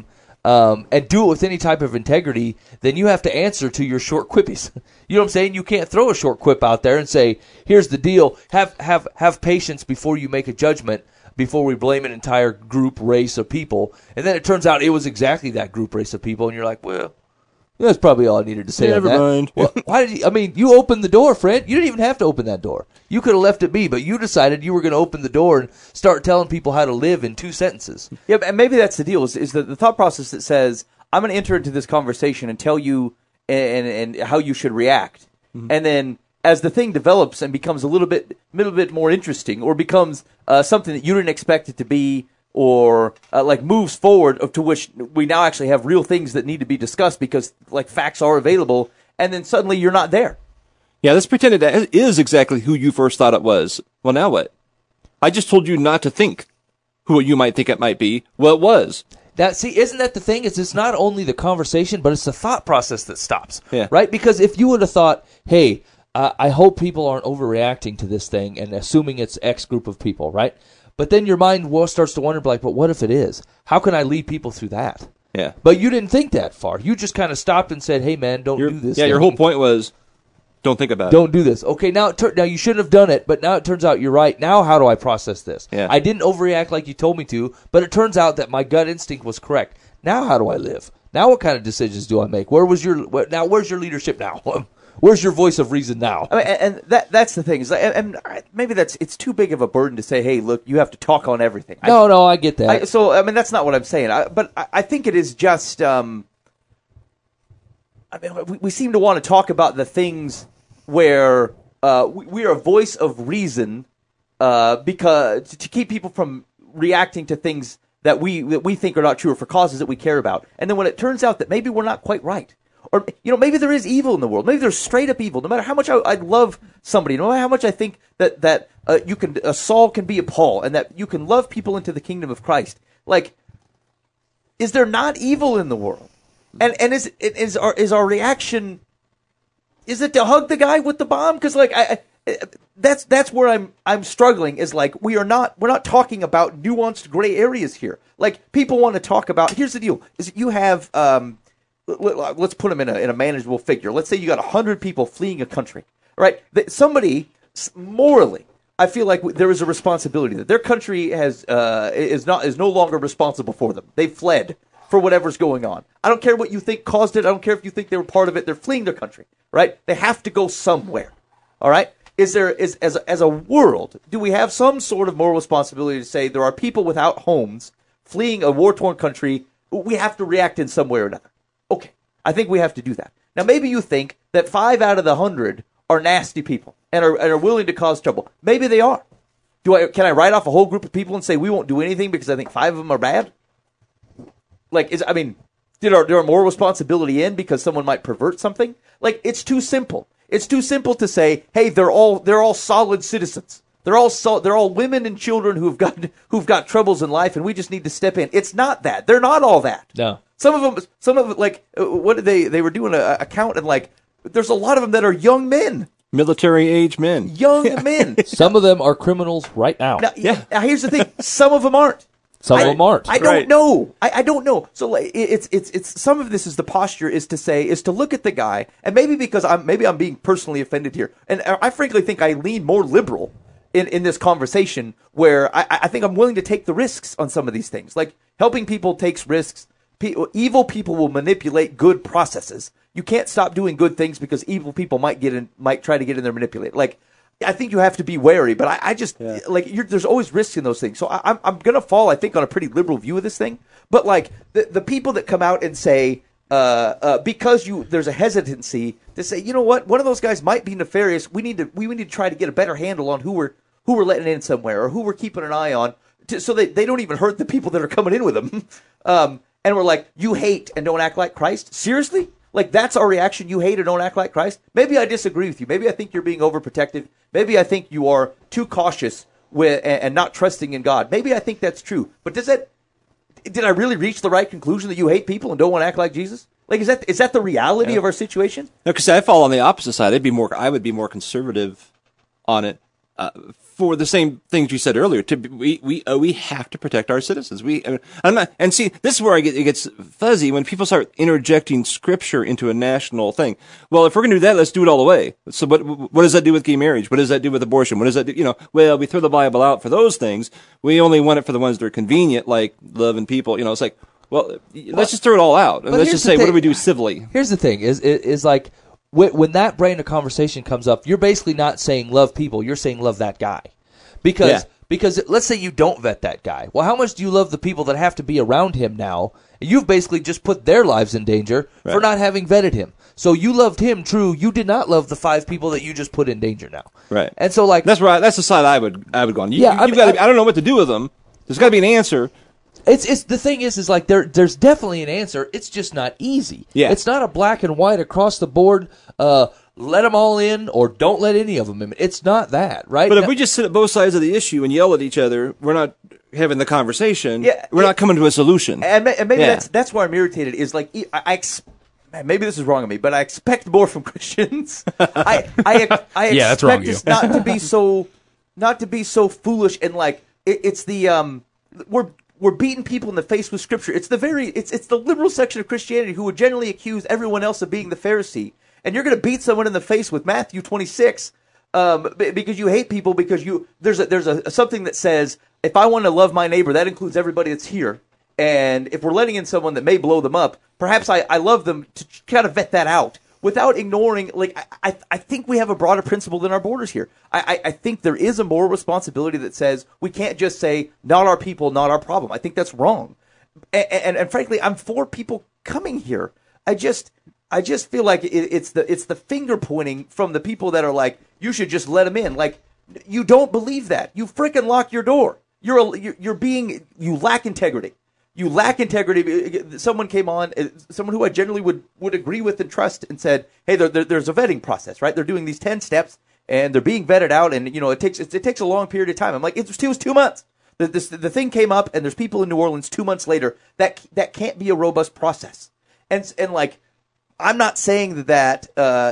Speaker 3: and do it with any type of integrity, then you have to answer to your short quippies. You know what I'm saying? You can't throw a short quip out there and say, here's the deal. Have patience before you make a judgment, before we blame an entire group, race of people. And then it turns out it was exactly that group, race of people. And you're like, well, that's probably all I needed to say
Speaker 6: Never
Speaker 3: on that.
Speaker 6: mind.
Speaker 3: Well, why did you opened the door, friend. You didn't even have to open that door. You could have left it be, but you decided you were going to open the door and start telling people how to live in 2 sentences.
Speaker 2: Yeah, and maybe that's the deal, is the thought process that says, I'm going to enter into this conversation and tell you and how you should react. Mm-hmm. And then as the thing develops and becomes a little bit more interesting, or becomes something that you didn't expect it to be, or like moves forward to which we now actually have real things that need to be discussed because like facts are available, and then suddenly you're not there.
Speaker 6: Yeah, let's pretend that is exactly who you first thought it was. Well, now what? I just told you not to think who you might think it might be. Well, it was.
Speaker 3: Isn't that the thing? It's not only the conversation, but it's the thought process that stops.
Speaker 6: Yeah.
Speaker 3: Right? Because if you would have thought, hey, I hope people aren't overreacting to this thing and assuming it's X group of people, right? But then your mind starts to wonder, like, but what if it is? How can I lead people through that?
Speaker 6: Yeah.
Speaker 3: But you didn't think that far. You just kind of stopped and said, hey, man, don't do this.
Speaker 6: Yeah, your whole point was, don't think about it.
Speaker 3: Don't do this. Okay, now you shouldn't have done it, but now it turns out you're right. Now how do I process this?
Speaker 6: Yeah.
Speaker 3: I didn't overreact like you told me to, but it turns out that my gut instinct was correct. Now how do I live? Now what kind of decisions do I make? Where's your leadership now? Where's your voice of reason now?
Speaker 2: I mean, and that's the thing. And maybe it's too big of a burden to say, hey, look, you have to talk on everything.
Speaker 3: No, I get that.
Speaker 2: So that's not what I'm saying. But I think it is just. We seem to want to talk about the things where we are a voice of reason, because to keep people from reacting to things that we think are not true, or for causes that we care about. And then when it turns out that maybe we're not quite right. Or, maybe there is evil in the world. Maybe there's straight up evil. No matter how much I love somebody, no matter how much I think that Saul can be a Paul, and that you can love people into the kingdom of Christ. Like, is there not evil in the world? And is our reaction, is it to hug the guy with the bomb? Because like that's where I'm struggling. Is like we're not talking about nuanced gray areas here. Like people want to talk about. Here's the deal: is you have. Let's put them in a manageable figure. Let's say you got 100 people fleeing a country, right? Somebody morally, I feel like there is a responsibility that their country is no longer responsible for them. They fled for whatever's going on. I don't care what you think caused it. I don't care if you think they were part of it. They're fleeing their country, right? They have to go somewhere. All right? As a world, do we have some sort of moral responsibility to say there are people without homes fleeing a war-torn country? We have to react in some way or another. Okay, I think we have to do that. Now, maybe you think that 5 out of the 100 are nasty people and are willing to cause trouble. Maybe they are. Can I write off a whole group of people and say we won't do anything because I think 5 of them are bad? Like, did our moral responsibility end because someone might pervert something? Like, it's too simple. It's too simple to say, hey, they're all solid citizens. They're all women and children who've got troubles in life, and we just need to step in. It's not that. They're not all that.
Speaker 3: No.
Speaker 2: Some of them, like, what did they were doing a count, and like, there's a lot of them that are young men.
Speaker 6: Military age men.
Speaker 2: Young men.
Speaker 3: Some of them are criminals right now.
Speaker 2: Now, here's the thing. Some of them aren't.
Speaker 3: Some of them aren't.
Speaker 2: I don't know. I don't know. So like, it's some of this is the posture is to look at the guy, and maybe because I'm being personally offended here, and I frankly think I lean more liberal in this conversation, where I think I'm willing to take the risks on some of these things. Like helping people takes risks. Evil people will manipulate good processes. You can't stop doing good things because evil people might try to get in there and manipulate. Like, I think you have to be wary, but there's always risks in those things. So I'm gonna fall, I think, on a pretty liberal view of this thing. But like the people that come out and say, because there's a hesitancy to say, you know what, one of those guys might be nefarious. We need to try to get a better handle on who we're letting in somewhere, or who we're keeping an eye on, so that they don't even hurt the people that are coming in with them. And we're like, you hate and don't act like Christ? Seriously? Like, that's our reaction? You hate and don't act like Christ? Maybe I disagree with you. Maybe I think you're being overprotective. Maybe I think you are too cautious and not trusting in God. Maybe I think that's true. But did I really reach the right conclusion that you hate people and don't want to act like Jesus? Like, is that the reality of our situation?
Speaker 6: No, because I fall on the opposite side. I would be more conservative on it. for the same things you said earlier. We have to protect our citizens. And see, this is where it gets fuzzy when people start interjecting scripture into a national thing. Well, if we're going to do that, let's do it all the way. So, what does that do with gay marriage? What does that do with abortion? What does that do? Well, we throw the Bible out for those things. We only want it for the ones that are convenient, like loving people. It's like, well, let's just throw it all out and let's just say, what do we do civilly?
Speaker 3: Here's the thing: is like. When that brand of conversation comes up, you're basically not saying love people. You're saying love that guy. Because let's say you don't vet that guy. Well, how much do you love the people that have to be around him now? You've basically just put their lives in danger for not having vetted him. So you loved him, true. You did not love the 5 people that you just put in danger now.
Speaker 6: Right.
Speaker 3: And so, like,
Speaker 6: that's right. That's the side I would go on. I don't know what to do with them. There's got to be an answer.
Speaker 3: It's the thing is like there's definitely an answer. It's just not easy.
Speaker 6: Yeah.
Speaker 3: It's not a black and white across the board. Let them all in or don't let any of them in. It's not that, right?
Speaker 6: But if we just sit at both sides of the issue and yell at each other, we're not having the conversation. Yeah, we're not coming to a solution.
Speaker 2: And maybe that's why I'm irritated. Is like maybe this is wrong of me, but I expect more from Christians. I expect us not to be so foolish and like it's the we're beating people in the face with Scripture. It's the liberal section of Christianity who would generally accuse everyone else of being the Pharisee. And you're going to beat someone in the face with Matthew 26 because you hate people because there's a something that says if I want to love my neighbor, that includes everybody that's here. And if we're letting in someone that may blow them up, perhaps I love them to kind of vet that out without ignoring. Like I think we have a broader principle than our borders here. I think there is a moral responsibility that says we can't just say not our people, not our problem. I think that's wrong. And frankly, I'm for people coming here. I just feel like it's the finger pointing from the people that are like you should just let them in. Like you don't believe that. You freaking lock your door. You lack integrity. You lack integrity. Someone came on, someone who I generally would agree with and trust, and said, "Hey, there's a vetting process, right? They're doing these 10 steps, and they're being vetted out, and it takes a long period of time." I'm like, it was 2 months. The thing came up, and there's people in New Orleans 2 months later. That can't be a robust process. And like, I'm not saying that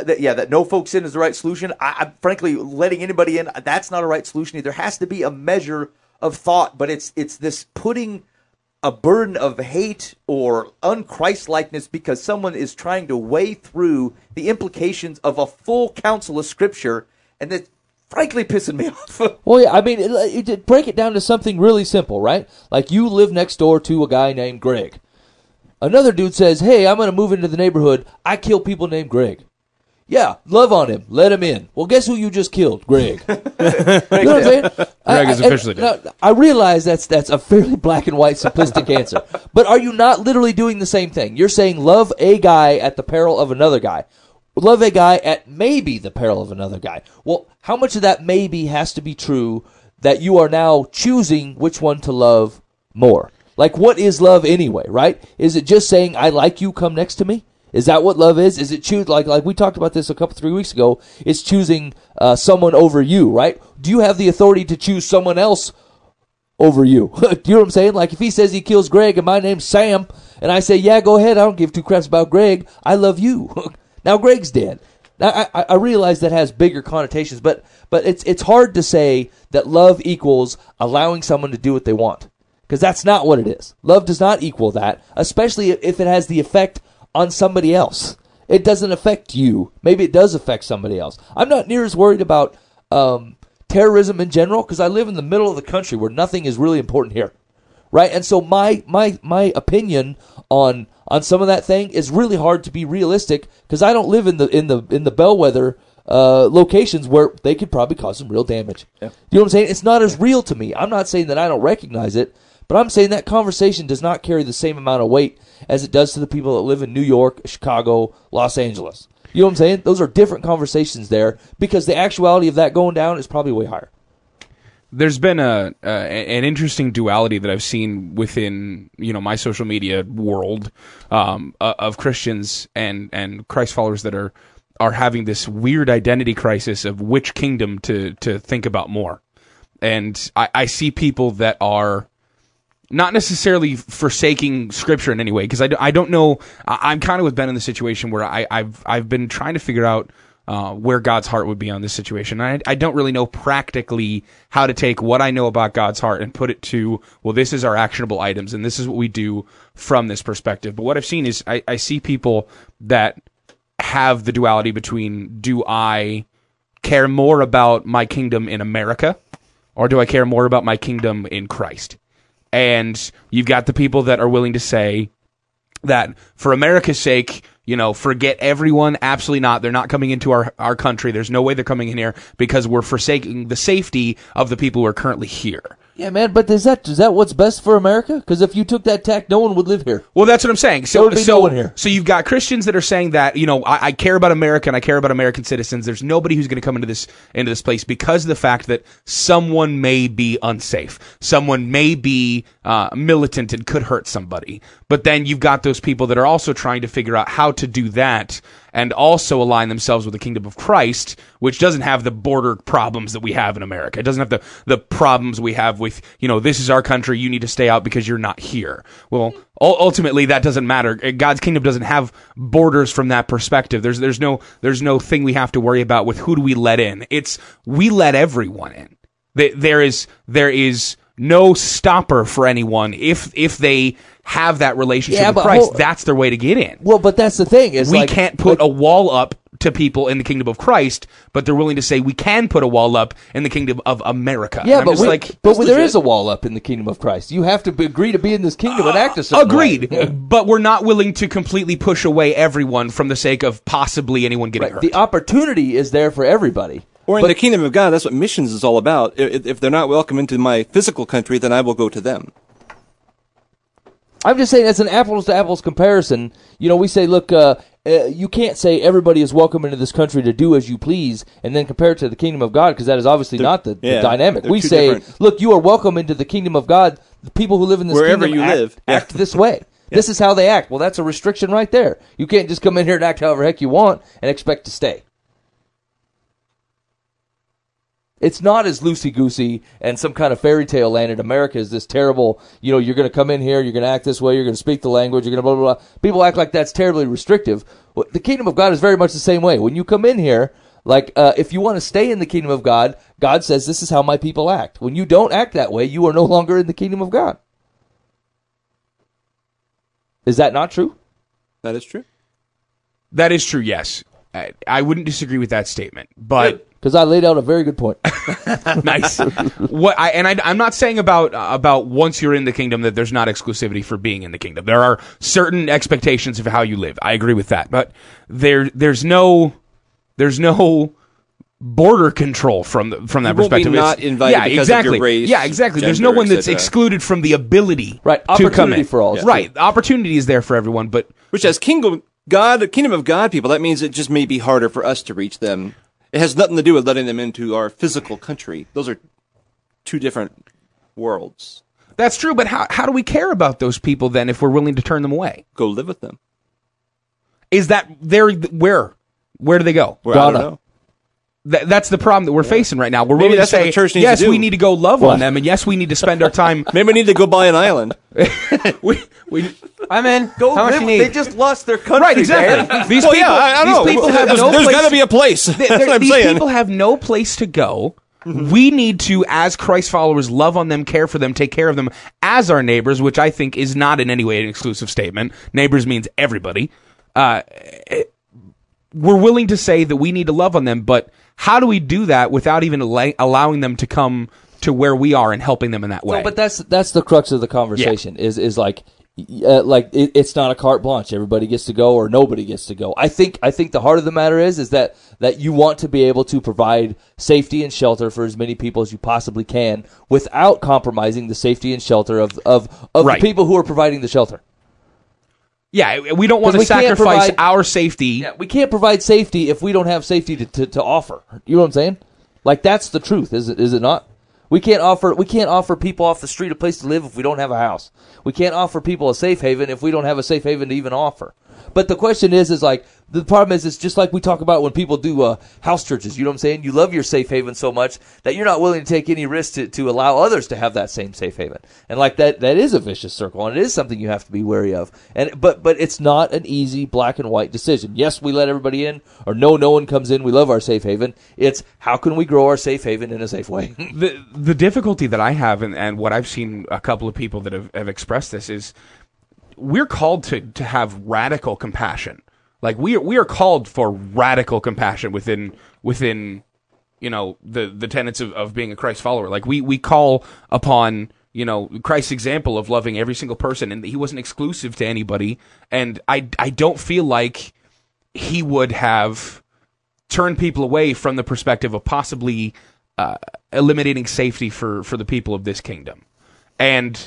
Speaker 2: no folks in is the right solution. I frankly, letting anybody in, that's not a right solution. There has to be a measure of thought, but it's this putting a burden of hate or unChristlikeness because someone is trying to weigh through the implications of a full counsel of Scripture, and that's frankly pissing me off.
Speaker 3: Well, yeah, I mean, break it down to something really simple, right? Like you live next door to a guy named Greg. Another dude says, "Hey, I'm going to move into the neighborhood. I kill people named Greg." Yeah, love on him. Let him in. Well, guess who you just killed? Greg. You know what I'm saying?
Speaker 4: Greg is officially dead.
Speaker 3: I realize that's a fairly black and white simplistic answer. But are you not literally doing the same thing? You're saying love a guy at the peril of another guy. Love a guy at maybe the peril of another guy. Well, how much of that maybe has to be true that you are now choosing which one to love more? Like, what is love anyway, right? Is it just saying, I like you, come next to me? Is that what love is? Is it choose like we talked about this 3 weeks ago? It's choosing someone over you, right? Do you have the authority to choose someone else over you? Do you know what I'm saying? Like if he says he kills Greg and my name's Sam, and I say, yeah, go ahead, I don't give 2 craps about Greg. I love you. Now Greg's dead. Now I realize that has bigger connotations, but it's hard to say that love equals allowing someone to do what they want, because that's not what it is. Love does not equal that, especially if it has the effect on somebody else. It doesn't affect you. Maybe it does affect somebody else. I'm not near as worried about terrorism in general because I live in the middle of the country where nothing is really important here, right? And so my opinion on some of that thing is really hard to be realistic because I don't live in the bellwether locations where they could probably cause some real damage. Yeah. You know what I'm saying? It's not as real to me. I'm not saying that I don't recognize it, but I'm saying that conversation does not carry the same amount of weight as it does to the people that live in New York, Chicago, Los Angeles. You know what I'm saying? Those are different conversations there because the actuality of that going down is probably way higher.
Speaker 4: There's been an interesting duality that I've seen within my social media world of Christians and Christ followers that are having this weird identity crisis of which kingdom to think about more. And I see people that are not necessarily forsaking Scripture in any way, because I don't know. I'm kind of with Ben in the situation where I've been trying to figure out where God's heart would be on this situation. I don't really know practically how to take what I know about God's heart and put it to, well, this is our actionable items and this is what we do from this perspective. But what I've seen is I see people that have the duality between, do I care more about my kingdom in America or do I care more about my kingdom in Christ? And you've got the people that are willing to say that for America's sake, forget everyone. Absolutely not. They're not coming into our country. There's no way they're coming in here because we're forsaking the safety of the people who are currently here.
Speaker 3: Yeah, man, but is that what's best for America? Because if you took that tack, no one would live here.
Speaker 4: Well, that's what I'm saying.
Speaker 3: There would be no one here.
Speaker 4: So you've got Christians that are saying that, I care about America and I care about American citizens. There's nobody who's going to come into this place because of the fact that someone may be unsafe. Someone may be militant and could hurt somebody. But then you've got those people that are also trying to figure out how to do that and also align themselves with the kingdom of Christ, which doesn't have the border problems that we have in America. It doesn't have the problems we have with, this is our country, you need to stay out because you're not here. Well, ultimately that doesn't matter. God's kingdom doesn't have borders from that perspective. There's no thing we have to worry about with who do we let in. It's we let everyone in. There is no stopper for anyone if they have that relationship with Christ. That's their way to get in.
Speaker 3: Well, but that's the thing. Is
Speaker 4: we can't put a wall up to people in the kingdom of Christ, but they're willing to say we can put a wall up in the kingdom of America.
Speaker 3: Yeah, but there is a wall up in the kingdom of Christ. You have to agree to be in this kingdom and act a certain
Speaker 4: agreed,
Speaker 3: way.
Speaker 4: But we're not willing to completely push away everyone from the sake of possibly anyone getting hurt.
Speaker 3: The opportunity is there for everybody.
Speaker 6: Or in the kingdom of God, that's what missions is all about. If they're not welcome into my physical country, then I will go to them.
Speaker 3: I'm just saying, as an apples-to-apples comparison, we say, look, you can't say everybody is welcome into this country to do as you please, and then compare it to the kingdom of God, because that is obviously not the dynamic. We say, look, you are welcome into the kingdom of God. The people who live in this
Speaker 6: wherever
Speaker 3: kingdom
Speaker 6: you live
Speaker 3: act this way. Yeah. This is how they act. Well, that's a restriction right there. You can't just come in here and act however heck you want and expect to stay. It's not as loosey-goosey and some kind of fairy tale land in America is this terrible, you're going to come in here, you're going to act this way, you're going to speak the language, you're going to blah, blah, blah. People act like that's terribly restrictive. Well, the kingdom of God is very much the same way. When you come in here, if you want to stay in the kingdom of God, God says, this is how my people act. When you don't act that way, you are no longer in the kingdom of God. Is that not true?
Speaker 6: That is true.
Speaker 4: That is true, yes. I wouldn't disagree with that statement, but...
Speaker 3: Because I laid out a very good point.
Speaker 4: Nice. I'm not saying about once you're in the kingdom that there's not exclusivity for being in the kingdom. There are certain expectations of how you live. I agree with that, but there's no border control from that perspective.
Speaker 6: Be not invited because of your race.
Speaker 4: Yeah, exactly.
Speaker 6: Gender,
Speaker 4: there's no one that's excluded from the ability to come in.
Speaker 3: For all.
Speaker 4: Yeah. Right. The opportunity is there for everyone, but
Speaker 6: which as kingdom of God people, that means it just may be harder for us to reach them. It has nothing to do with letting them into our physical country. Those are two different worlds.
Speaker 4: That's true, but how do we care about those people then if we're willing to turn them away?
Speaker 6: Go live with them.
Speaker 4: Is that where? Where do they go?
Speaker 6: Well, I don't know.
Speaker 4: That's the problem that we're facing right now. We're
Speaker 6: Maybe
Speaker 4: willing
Speaker 6: that's
Speaker 4: to say,
Speaker 6: what the church needs
Speaker 4: yes,
Speaker 6: to do.
Speaker 4: we need to go love on them, and yes, we need to spend our time.
Speaker 6: Maybe we need to go buy an island.
Speaker 5: I'm in.
Speaker 2: Go
Speaker 5: How much
Speaker 2: live,
Speaker 5: you need?
Speaker 2: They just lost their country,
Speaker 4: Right, exactly.
Speaker 2: man.
Speaker 4: These people have no
Speaker 6: There's
Speaker 4: place.
Speaker 6: got to be a place. That's what I'm
Speaker 4: These
Speaker 6: saying.
Speaker 4: people have no place to go. We need to, as Christ followers, love on them, care for them, take care of them as our neighbors, which I think is not in any way an exclusive statement. Neighbors means everybody. We're willing to say that we need to love on them, but how do we do that without even allowing them to come to where we are and helping them in that way?
Speaker 3: No, but that's the crux of the conversation. Yeah. Is like it's not a carte blanche. Everybody gets to go or nobody gets to go. I think the heart of the matter is that you want to be able to provide safety and shelter for as many people as you possibly can without compromising the safety and shelter of the people who are providing the shelter.
Speaker 4: Yeah, we don't want to sacrifice our safety.
Speaker 3: Yeah, we can't provide safety if we don't have safety to offer. You know what I'm saying? Like, that's the truth, is it not? We can't offer people off the street a place to live if we don't have a house. We can't offer people a safe haven if we don't have a safe haven to even offer. But the question is like, The problem is, it's just like we talk about when people do house churches. You know what I'm saying? You love your safe haven so much that you're not willing to take any risk to allow others to have that same safe haven. And like that is a vicious circle, and it is something you have to be wary of. And but it's not an easy black and white decision. Yes, we let everybody in, or no one comes in. We love our safe haven. It's how can we grow our safe haven in a safe way?
Speaker 4: The difficulty that I have, and what I've seen a couple of people that have expressed this is, we're called to have radical compassion. Like we are called for radical compassion within the tenets of being a Christ follower. Like we call upon Christ's example of loving every single person, and he wasn't exclusive to anybody. And I don't feel like he would have turned people away from the perspective of possibly eliminating safety for the people of this kingdom. And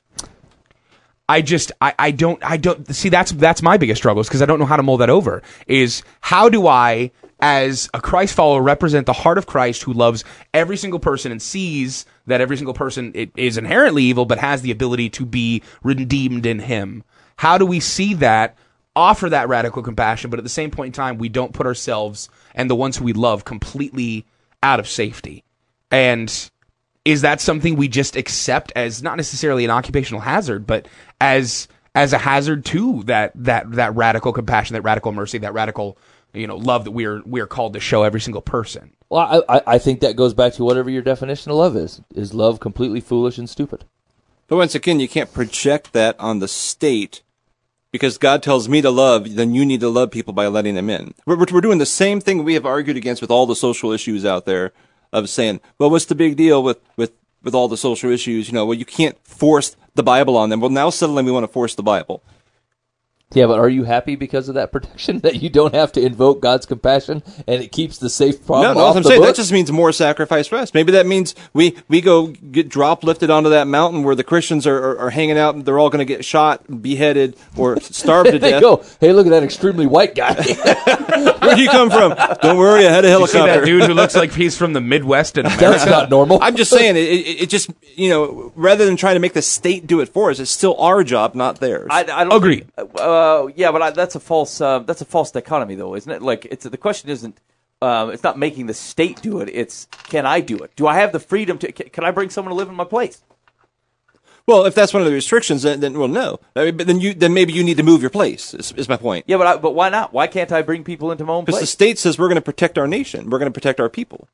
Speaker 4: I don't see that's my biggest struggle, is because I don't know how to mull that over. Is how do I, as a Christ follower, represent the heart of Christ, who loves every single person and sees that every single person is inherently evil but has the ability to be redeemed in him? How do we see that, offer that radical compassion, but at the same point in time, we don't put ourselves and the ones who we love completely out of safety? And is that something we just accept as not necessarily an occupational hazard, but as a hazard to that radical compassion, that radical mercy, that radical love that we are called to show every single person?
Speaker 3: Well, I think that goes back to whatever your definition of love is. Is love completely foolish and stupid?
Speaker 6: But once again, you can't project that on the state, because God tells me to love, then you need to love people by letting them in. We're doing the same thing we have argued against with all the social issues out there, of saying, well, what's the big deal with all the social issues? Well, you can't force the Bible on them. Well, now suddenly we want to force the Bible.
Speaker 3: Yeah, but are you happy because of that protection, that you don't have to invoke God's compassion and it keeps the safe problem
Speaker 6: No,
Speaker 3: off
Speaker 6: I'm
Speaker 3: the
Speaker 6: saying
Speaker 3: book?
Speaker 6: that just means more sacrifice for us. Maybe that means we go get drop lifted onto that mountain where the Christians are hanging out, and they're all going to get shot, beheaded, or starved to
Speaker 3: They
Speaker 6: death.
Speaker 3: go, hey, look at that extremely white guy.
Speaker 6: Where'd you come from? Don't worry, I had a
Speaker 4: You see
Speaker 6: helicopter.
Speaker 4: that dude who looks like he's from the Midwest and
Speaker 3: That's not normal.
Speaker 6: I'm just saying, it just, rather than trying to make the state do it for us, it's still our job, not theirs.
Speaker 2: I don't
Speaker 4: Agreed.
Speaker 2: Yeah, but that's a false dichotomy, though, isn't it? Like, the question isn't. It's not making the state do it. It's, can I do it? Do I have the freedom to? Can I bring someone to live in my place?
Speaker 6: Well, if that's one of the restrictions, then well, no. I mean, but then maybe you need to move your place. Is my point.
Speaker 2: Yeah, but why not? Why can't I bring people into my own
Speaker 6: Because the
Speaker 2: place?
Speaker 6: state says we're going to protect our nation. We're going to protect our people.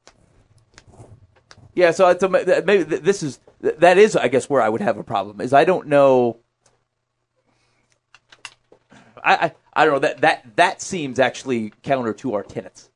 Speaker 2: Yeah, so maybe that is, I guess, where I would have a problem. Is I don't know. I don't know, that seems actually counter to our tenets.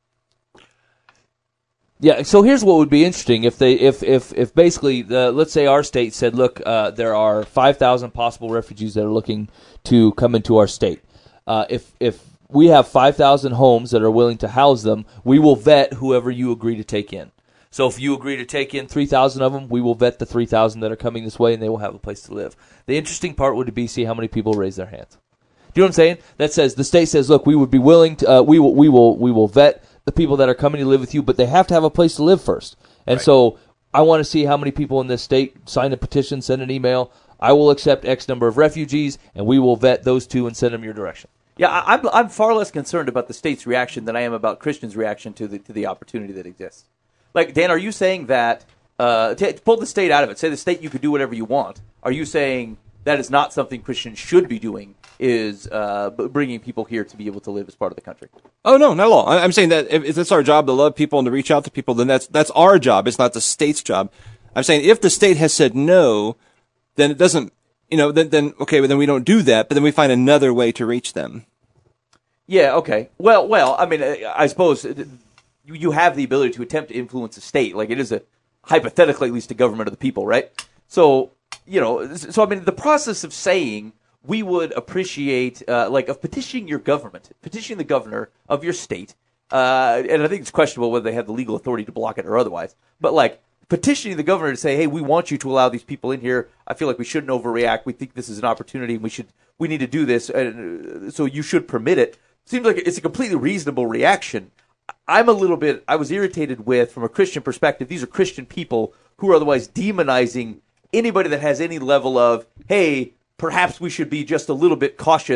Speaker 3: Yeah, so here's what would be interesting if basically let's say our state said, look, there are 5,000 possible refugees that are looking to come into our state. If we have 5,000 homes that are willing to house them, we will vet whoever you agree to take in. So if you agree to take in 3,000 of them, we will vet the 3,000 that are coming this way, and they will have a place to live. The interesting part would be see how many people raise their hands. Do you know what I'm saying? That says the state says, look, we would be willing to. We will vet the people that are coming to live with you, but they have to have a place to live first. And
Speaker 2: right.
Speaker 3: So I want to see how many people in this state sign a petition, send an email. I will accept X number of refugees, and we will vet those two and send them your direction.
Speaker 2: Yeah, I'm far less concerned about the state's reaction than I am about Christians' reaction to the opportunity that exists. Like, Dan, are you saying that pull the state out of it? Say the state, you could do whatever you want. Are you saying that is not something Christians should be doing? Is bringing people here to be able to live as part of the country?
Speaker 6: Oh, no, not at all. I'm saying that if it's our job to love people and to reach out to people, then that's our job. It's not the state's job. I'm saying if the state has said no, then it doesn't, then okay, then we don't do that, but then we find another way to reach them.
Speaker 2: Yeah, okay. Well, I mean, I suppose you have the ability to attempt to influence a state. Like, it is hypothetically at least a government of the people, right? So, I mean, the process of saying we would appreciate, of petitioning your government, petitioning the governor of your state, and I think it's questionable whether they have the legal authority to block it or otherwise, but petitioning the governor to say, hey, we want you to allow these people in here. I feel like we shouldn't overreact. We think this is an opportunity, and we need to do this, so you should permit it. Seems like it's a completely reasonable reaction. I was irritated with, from a Christian perspective, these are Christian people who are otherwise demonizing anybody that has any level of, hey, perhaps we should be just a little bit cautious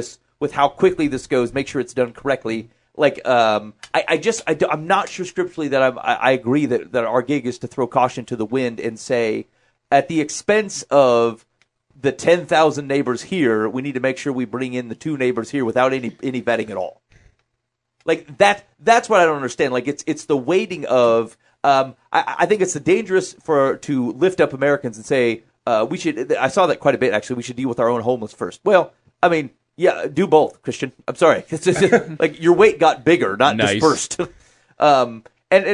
Speaker 2: with how quickly this goes. Make sure it's done correctly. Like, I'm not sure scripturally that I agree that our gig is to throw caution to the wind and say, at the expense of the 10,000 neighbors here, we need to make sure we bring in the 2 neighbors here without any vetting at all. Like that's what I don't understand. Like it's the weighting of. I think it's dangerous to lift up Americans and say we should. I saw that quite a bit actually. We should deal with our own homeless first. Well, I mean. Yeah, do both, Christian. I'm sorry. It's just, like your weight got bigger, not dispersed. But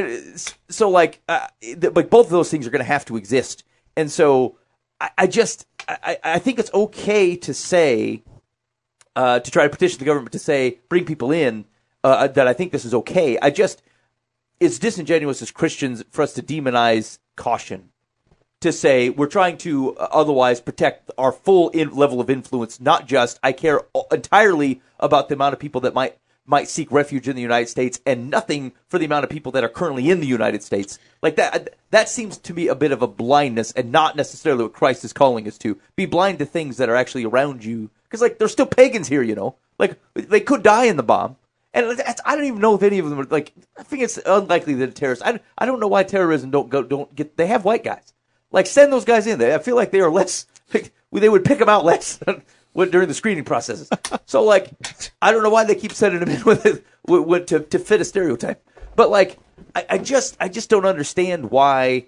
Speaker 2: both of those things are going to have to exist. And so I think it's okay to say, to try to petition the government to say, bring people in, that I think this is okay. It's disingenuous as Christians for us to demonize caution. To say we're trying to otherwise protect our full level of influence, not just I care entirely about the amount of people that might seek refuge in the United States and nothing for the amount of people that are currently in the United States. Like that seems to me a bit of a blindness and not necessarily what Christ is calling us to. Be blind to things that are actually around you. Because like there's still pagans here, you know. Like they could die in the bomb. And I don't even know if any of them are like. I think it's unlikely that terrorists. I don't know why terrorism don't get. They have white guys. Like, send those guys in. I feel like they are less. They would pick them out less during the screening processes. So, like, I don't know why they keep sending them in to fit a stereotype. But like, I just don't understand why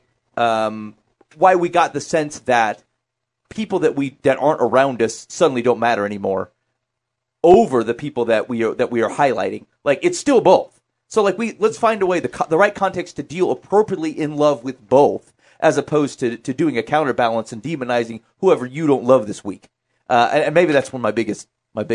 Speaker 2: we got the sense that people that aren't around us suddenly don't matter anymore over the people that we are highlighting. Like, it's still both. So, like, let's find a way the right context to deal appropriately in love with both. As opposed to doing a counterbalance and demonizing whoever you don't love this week, and maybe that's one of my biggest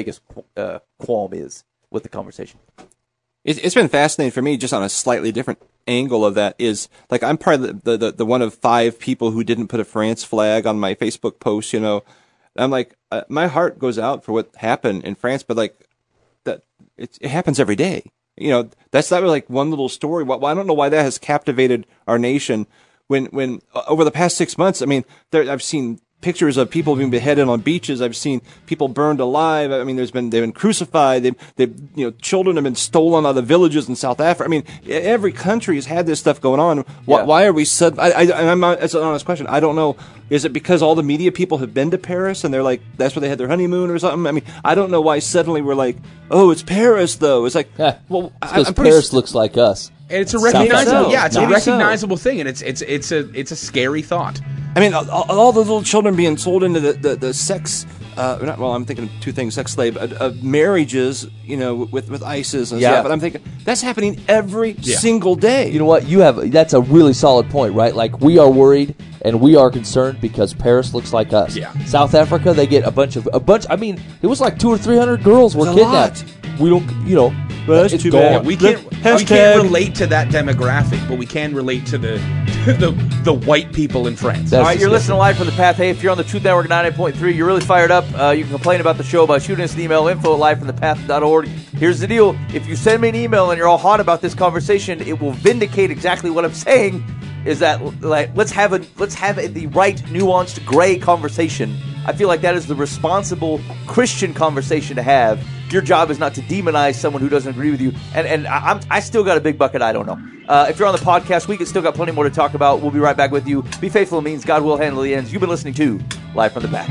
Speaker 2: qualm is with the conversation.
Speaker 6: It's been fascinating for me, just on a slightly different angle of that. Is like I'm probably the one of 5 people who didn't put a France flag on my Facebook post. You know, I'm like my heart goes out for what happened in France, but like that it happens every day. You know, that's not really like one little story. Well, I don't know why that has captivated our nation. When over the past 6 months, I mean, I've seen pictures of people being beheaded on beaches. I've seen people burned alive. I mean, they've been crucified. Children have been stolen out of villages in South Africa. I mean, every country has had this stuff going on. Why are we it's an honest question. I don't know. Is it because all the media people have been to Paris and they're like, that's where they had their honeymoon or something? I mean, I don't know why suddenly we're like, oh, it's Paris though. It's like, well,
Speaker 3: because Paris looks like us.
Speaker 4: And it's a recognizable, a recognizable thing, and it's a scary thought.
Speaker 6: I mean, all the little children being sold into the sex. I'm thinking 2 things: sex slave marriages, you know, with ISIS and stuff. But I'm thinking that's happening every single day.
Speaker 3: You know what? That's a really solid point, right? Like we are worried and we are concerned because Paris looks like us.
Speaker 4: Yeah.
Speaker 3: South Africa, they get a bunch. I mean, it was like 200 or 300 girls were kidnapped. We don't, you know.
Speaker 6: Well, that's too bad.
Speaker 4: We can't relate to that demographic, but we can relate to the white people in France.
Speaker 2: All right, you're listening live from The Path. Hey, if you're on the Truth Network 98.3, you're really fired up. You can complain about the show by shooting us an email, info@livefromthepath.org. Here's the deal. If you send me an email and you're all hot about this conversation, it will vindicate exactly what I'm saying, is that like let's have the right, nuanced, gray conversation. I feel like that is the responsible Christian conversation to have. Your job is not to demonize someone who doesn't agree with you. And I still got a big bucket. I don't know. If you're on the podcast, we can still got plenty more to talk about. We'll be right back with you. Be faithful means God will handle the ends. You've been listening to Live from the Path.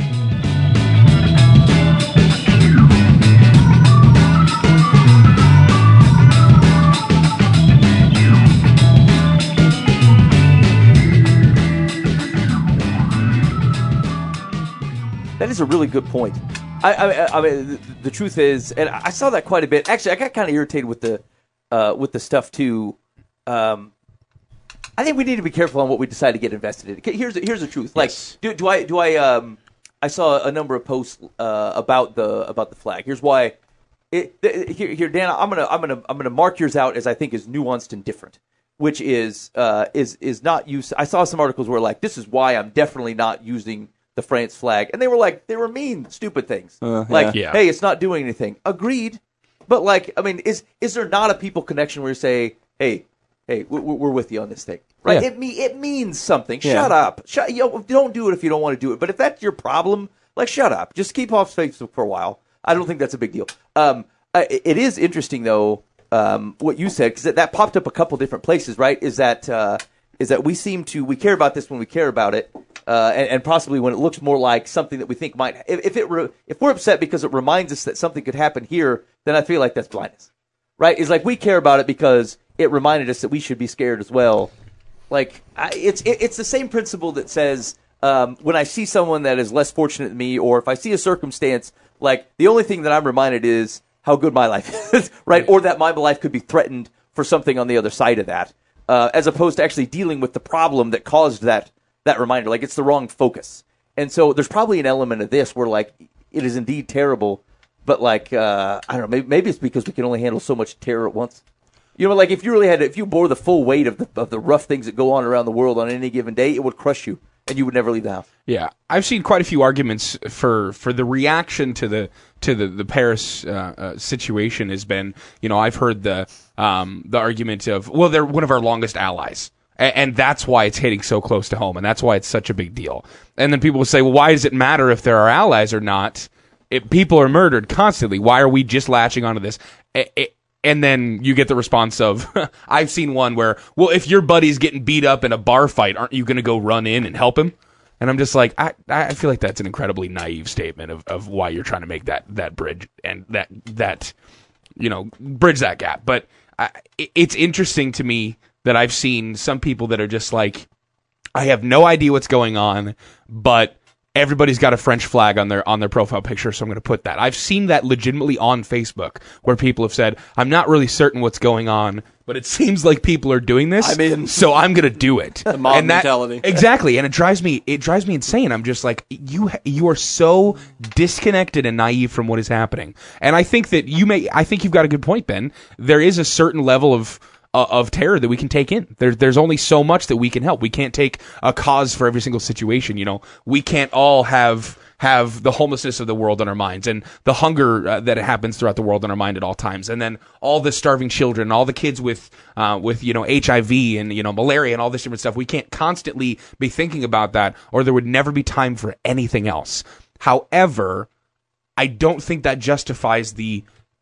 Speaker 2: That is a really good point. I mean, the truth is, and I saw that quite a bit. Actually, I got kind of irritated with the stuff too. I think we need to be careful on what we decide to get invested in. Here's the truth. Like, yes. do I? I saw a number of posts about the flag. Here's why. Here, Dan, I'm gonna mark yours out as I think is nuanced and different, which is not use. I saw some articles where like this is why I'm definitely not using the France flag, and they were mean, stupid things. Hey, it's not doing anything. Agreed, but like, I mean, is there not a people connection where you say, hey, we're with you on this thing, right? Yeah. It means something. Yeah. Shut up. Don't do it if you don't want to do it. But if that's your problem, like, shut up. Just keep off Facebook for a while. I don't think that's a big deal. It is interesting though, what you said, because that popped up a couple different places, right? Is that we care about this when we care about it, and possibly when it looks more like something that we think might. If we're upset because it reminds us that something could happen here, then I feel like that's blindness, right? It's like we care about it because it reminded us that we should be scared as well. Like it's the same principle that says when I see someone that is less fortunate than me, or if I see a circumstance, like the only thing that I'm reminded is how good my life is, right? Or that my life could be threatened for something on the other side of that, as opposed to actually dealing with the problem that caused that reminder. Like it's the wrong focus. And so there's probably an element of this where like it is indeed terrible, but like I don't know, maybe it's because we can only handle so much terror at once. You know, like if you bore the full weight of the rough things that go on around the world on any given day, it would crush you, and you would never leave the house. Yeah,
Speaker 4: I've seen quite a few arguments for the reaction to the Paris situation has been, you know, I've heard the argument of, well, they're one of our longest allies. And that's why it's hitting so close to home, and that's why it's such a big deal. And then people will say, well, why does it matter if they're our allies or not? People are murdered constantly. Why are we just latching onto this? And then you get the response of, I've seen one where, well, if your buddy's getting beat up in a bar fight, aren't you going to go run in and help him? And I'm just like, I feel like that's an incredibly naive statement of why you're trying to make that bridge and that you know, bridge that gap. But it's interesting to me that I've seen some people that are just like, I have no idea what's going on, but everybody's got a French flag on their profile picture, so I'm going to put that. I've seen that legitimately on Facebook, where people have said, I'm not really certain what's going on, but it seems like people are doing this, so I'm going to do it.
Speaker 6: The mob mentality.
Speaker 4: Exactly, and it drives me insane. I'm just like, you are so disconnected and naive from what is happening. And I think that I think you've got a good point, Ben. There is a certain level of terror that we can take in. There's only so much that we can help. We can't take a cause for every single situation. You know, we can't all have the homelessness of the world on our minds, and the hunger that happens throughout the world on our mind at all times, and then all the starving children, all the kids with you know, HIV and, you know, malaria and all this different stuff. We can't constantly be thinking about that, or there would never be time for anything else. However, I don't think that justifies the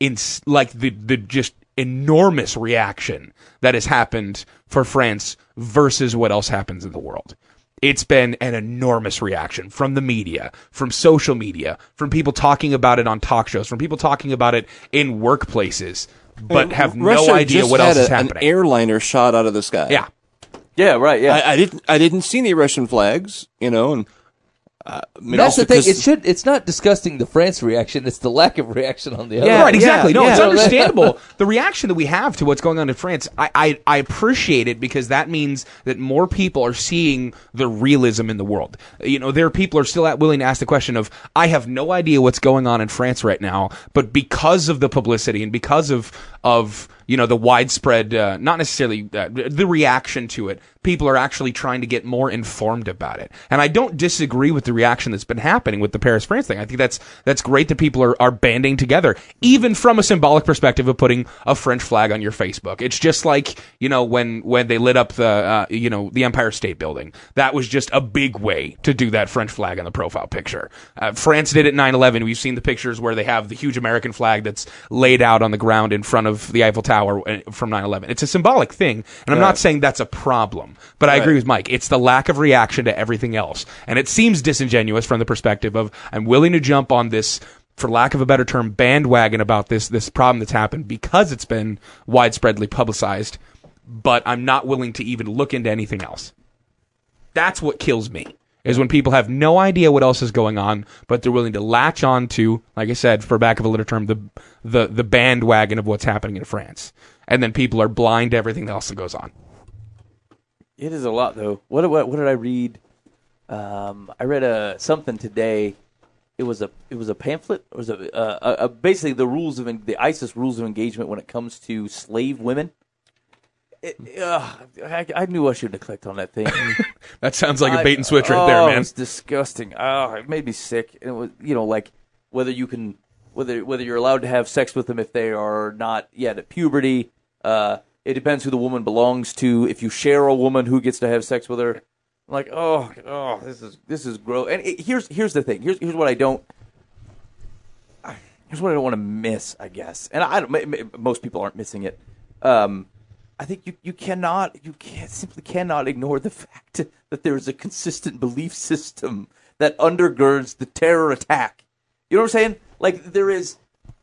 Speaker 4: just enormous reaction that has happened for France versus what else happens in the world. It's been an enormous reaction from the media, from social media, from people talking about it on talk shows, from people talking about it in workplaces, but have
Speaker 6: Russia
Speaker 4: no idea what else is happening.
Speaker 6: An airliner shot out of the sky.
Speaker 4: Yeah.
Speaker 2: Yeah, right, yeah.
Speaker 6: I didn't see any Russian flags, you know, and
Speaker 3: that's the thing. It's not disgusting the France reaction. It's the lack of reaction on the other.
Speaker 4: Yeah, right. Exactly.
Speaker 6: Yeah,
Speaker 4: no, it's understandable. The reaction that we have to what's going on in France, I appreciate it, because that means that more people are seeing the realism in the world. You know, there are people who are still willing to ask the question of, I have no idea what's going on in France right now, but because of the publicity and because of you know, the widespread, not necessarily the reaction to it, people are actually trying to get more informed about it. And I don't disagree with the reaction that's been happening with the Paris-France thing. I think that's great that people are banding together, even from a symbolic perspective of putting a French flag on your Facebook. It's just like, you know, when they lit up the Empire State Building. That was just a big way to do that French flag on the profile picture. France did it 9/11. We've seen the pictures where they have the huge American flag that's laid out on the ground in front of the Eiffel Tower from 9/11. It's a symbolic thing, and I'm not saying that's a problem, but I agree with Mike. It's the lack of reaction to everything else, and it seems disingenuous from the perspective of, I'm willing to jump on this, for lack of a better term, bandwagon about this problem that's happened because it's been widespreadly publicized, but I'm not willing to even look into anything else. That's what kills me, is when people have no idea what else is going on, but they're willing to latch on to, like I said, for lack of a better term, the bandwagon of what's happening in France. And then people are blind to everything else that goes on.
Speaker 2: It is a lot, though. What did I read? I read something today. It was a pamphlet. It was basically the ISIS rules of engagement when it comes to slave women. I knew I shouldn't have clicked on that thing.
Speaker 4: That sounds like a bait and switch right there, man.
Speaker 2: It's disgusting. It made me sick. And it was, you know, like whether you're allowed to have sex with them if they are not yet at puberty. It depends who the woman belongs to. If you share a woman, who gets to have sex with her? I'm like, this is gross. And here's the thing. Here's what I don't. here's what I don't want to miss, I guess, and most people aren't missing it. I think you simply cannot ignore the fact that there is a consistent belief system that undergirds the terror attack. You know what I'm saying? Like there's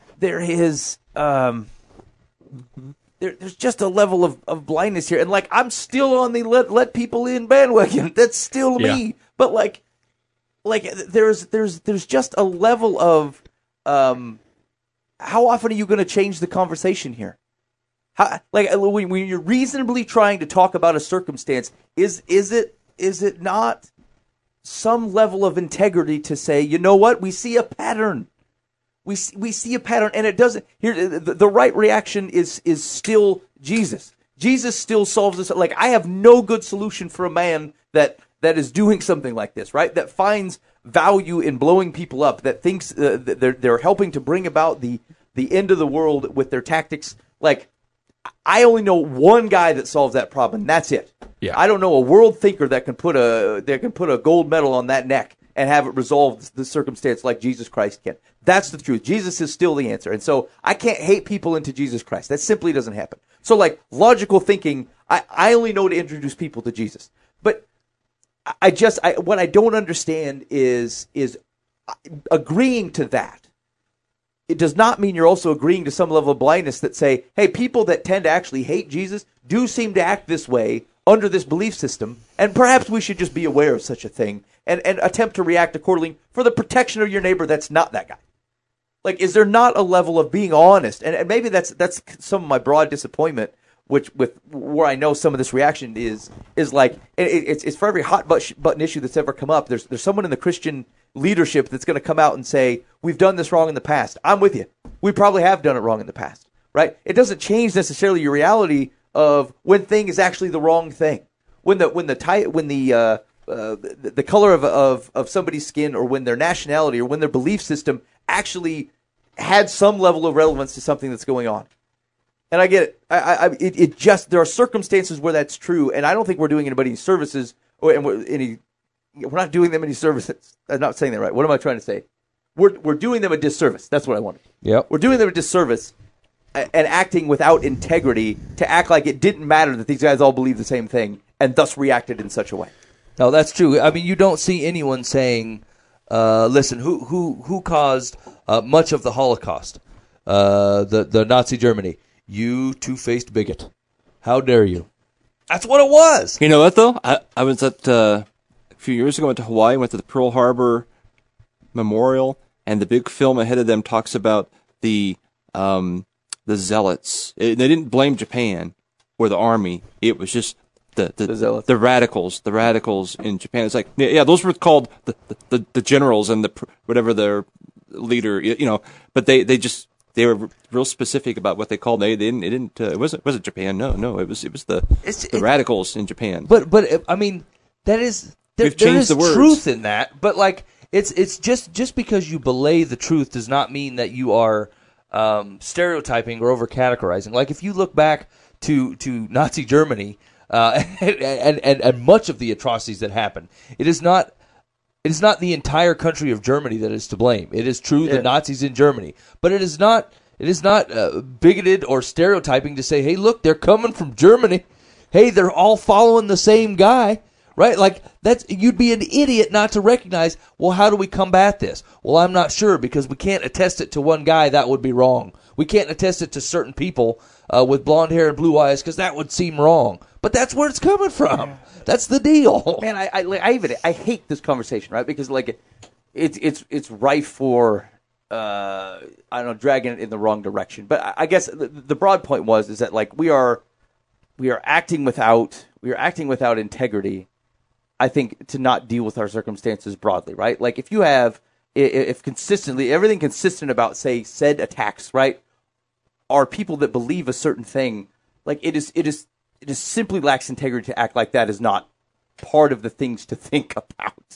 Speaker 2: just a level of blindness here, and like I'm still on the let people in bandwagon. That's still me, but like there's just a level of how often are you going to change the conversation here? When you're reasonably trying to talk about a circumstance, is it not some level of integrity to say, you know what, we see a pattern. We see a pattern, and it doesn't. Here, the right reaction is still Jesus. Jesus still solves this. Like I have no good solution for a man that is doing something like this, right? That finds value in blowing people up. That thinks that they're helping to bring about the end of the world with their tactics. Like I only know one guy that solves that problem, and that's it.
Speaker 4: Yeah.
Speaker 2: I don't know a world thinker that can put a gold medal on that neck and have it resolve the circumstance like Jesus Christ can. That's the truth. Jesus is still the answer. And so I can't hate people into Jesus Christ. That simply doesn't happen. So like logical thinking, I only know to introduce people to Jesus. But what I don't understand is agreeing to that. It does not mean you're also agreeing to some level of blindness that say, hey, people that tend to actually hate Jesus do seem to act this way under this belief system, and perhaps we should just be aware of such a thing and attempt to react accordingly for the protection of your neighbor that's not that guy. Like, is there not a level of being honest? And maybe that's some of my broad disappointment, where I know some of this reaction is like it's for every hot button issue that's ever come up. There's someone in the Christian leadership that's going to come out and say, we've done this wrong in the past. I'm with you. We probably have done it wrong in the past, right? It doesn't change necessarily your reality of when thing is actually the wrong thing. When the color of somebody's skin, or when their nationality, or when their belief system actually had some level of relevance to something that's going on. And I get it. It just, there are circumstances where that's true, and I don't think we're doing anybody any services, we're not doing them any services. I'm not saying that right. What am I trying to say? We're doing them a disservice. That's what I wanted.
Speaker 3: Yep.
Speaker 2: We're doing them a disservice and acting without integrity to act like it didn't matter that these guys all believe the same thing and thus reacted in such a way.
Speaker 3: No, that's true. I mean, you don't see anyone saying, listen, who caused much of the Holocaust? The Nazi Germany. You two-faced bigot. How dare you? That's what it was.
Speaker 6: You know what, though? I was at, a few years ago, went to Hawaii, went to the Pearl Harbor Memorial, and the big film ahead of them talks about the zealots. They didn't blame Japan or the army. It was just the radicals in Japan. It's like, yeah, those were called the generals and whatever their leader, but they were real specific about what they called. It wasn't Japan. No, it was the radicals in Japan.
Speaker 3: But I mean, there is truth in that. But like, it's just because you belay the truth does not mean that you are stereotyping or over categorizing. Like if you look back to Nazi Germany and much of the atrocities that happened, it is not the entire country of Germany that is to blame. It is true the Nazis in Germany, but it is not bigoted or stereotyping to say, hey, look, they're coming from Germany. Hey, they're all following the same guy, right? Like you'd be an idiot not to recognize, well, how do we combat this? Well, I'm not sure because we can't attest it to one guy. That would be wrong. We can't attest it to certain people with blonde hair and blue eyes because that would seem wrong. But that's where it's coming from. That's the deal.
Speaker 2: Man, I hate this conversation, right? Because like it's rife for dragging it in the wrong direction. But I guess the broad point is that like we are acting without integrity. I think to not deal with our circumstances broadly, right? Like if consistently everything consistent about say said attacks, right, are people that believe a certain thing, like it is simply lacks integrity to act like that is not part of the things to think about,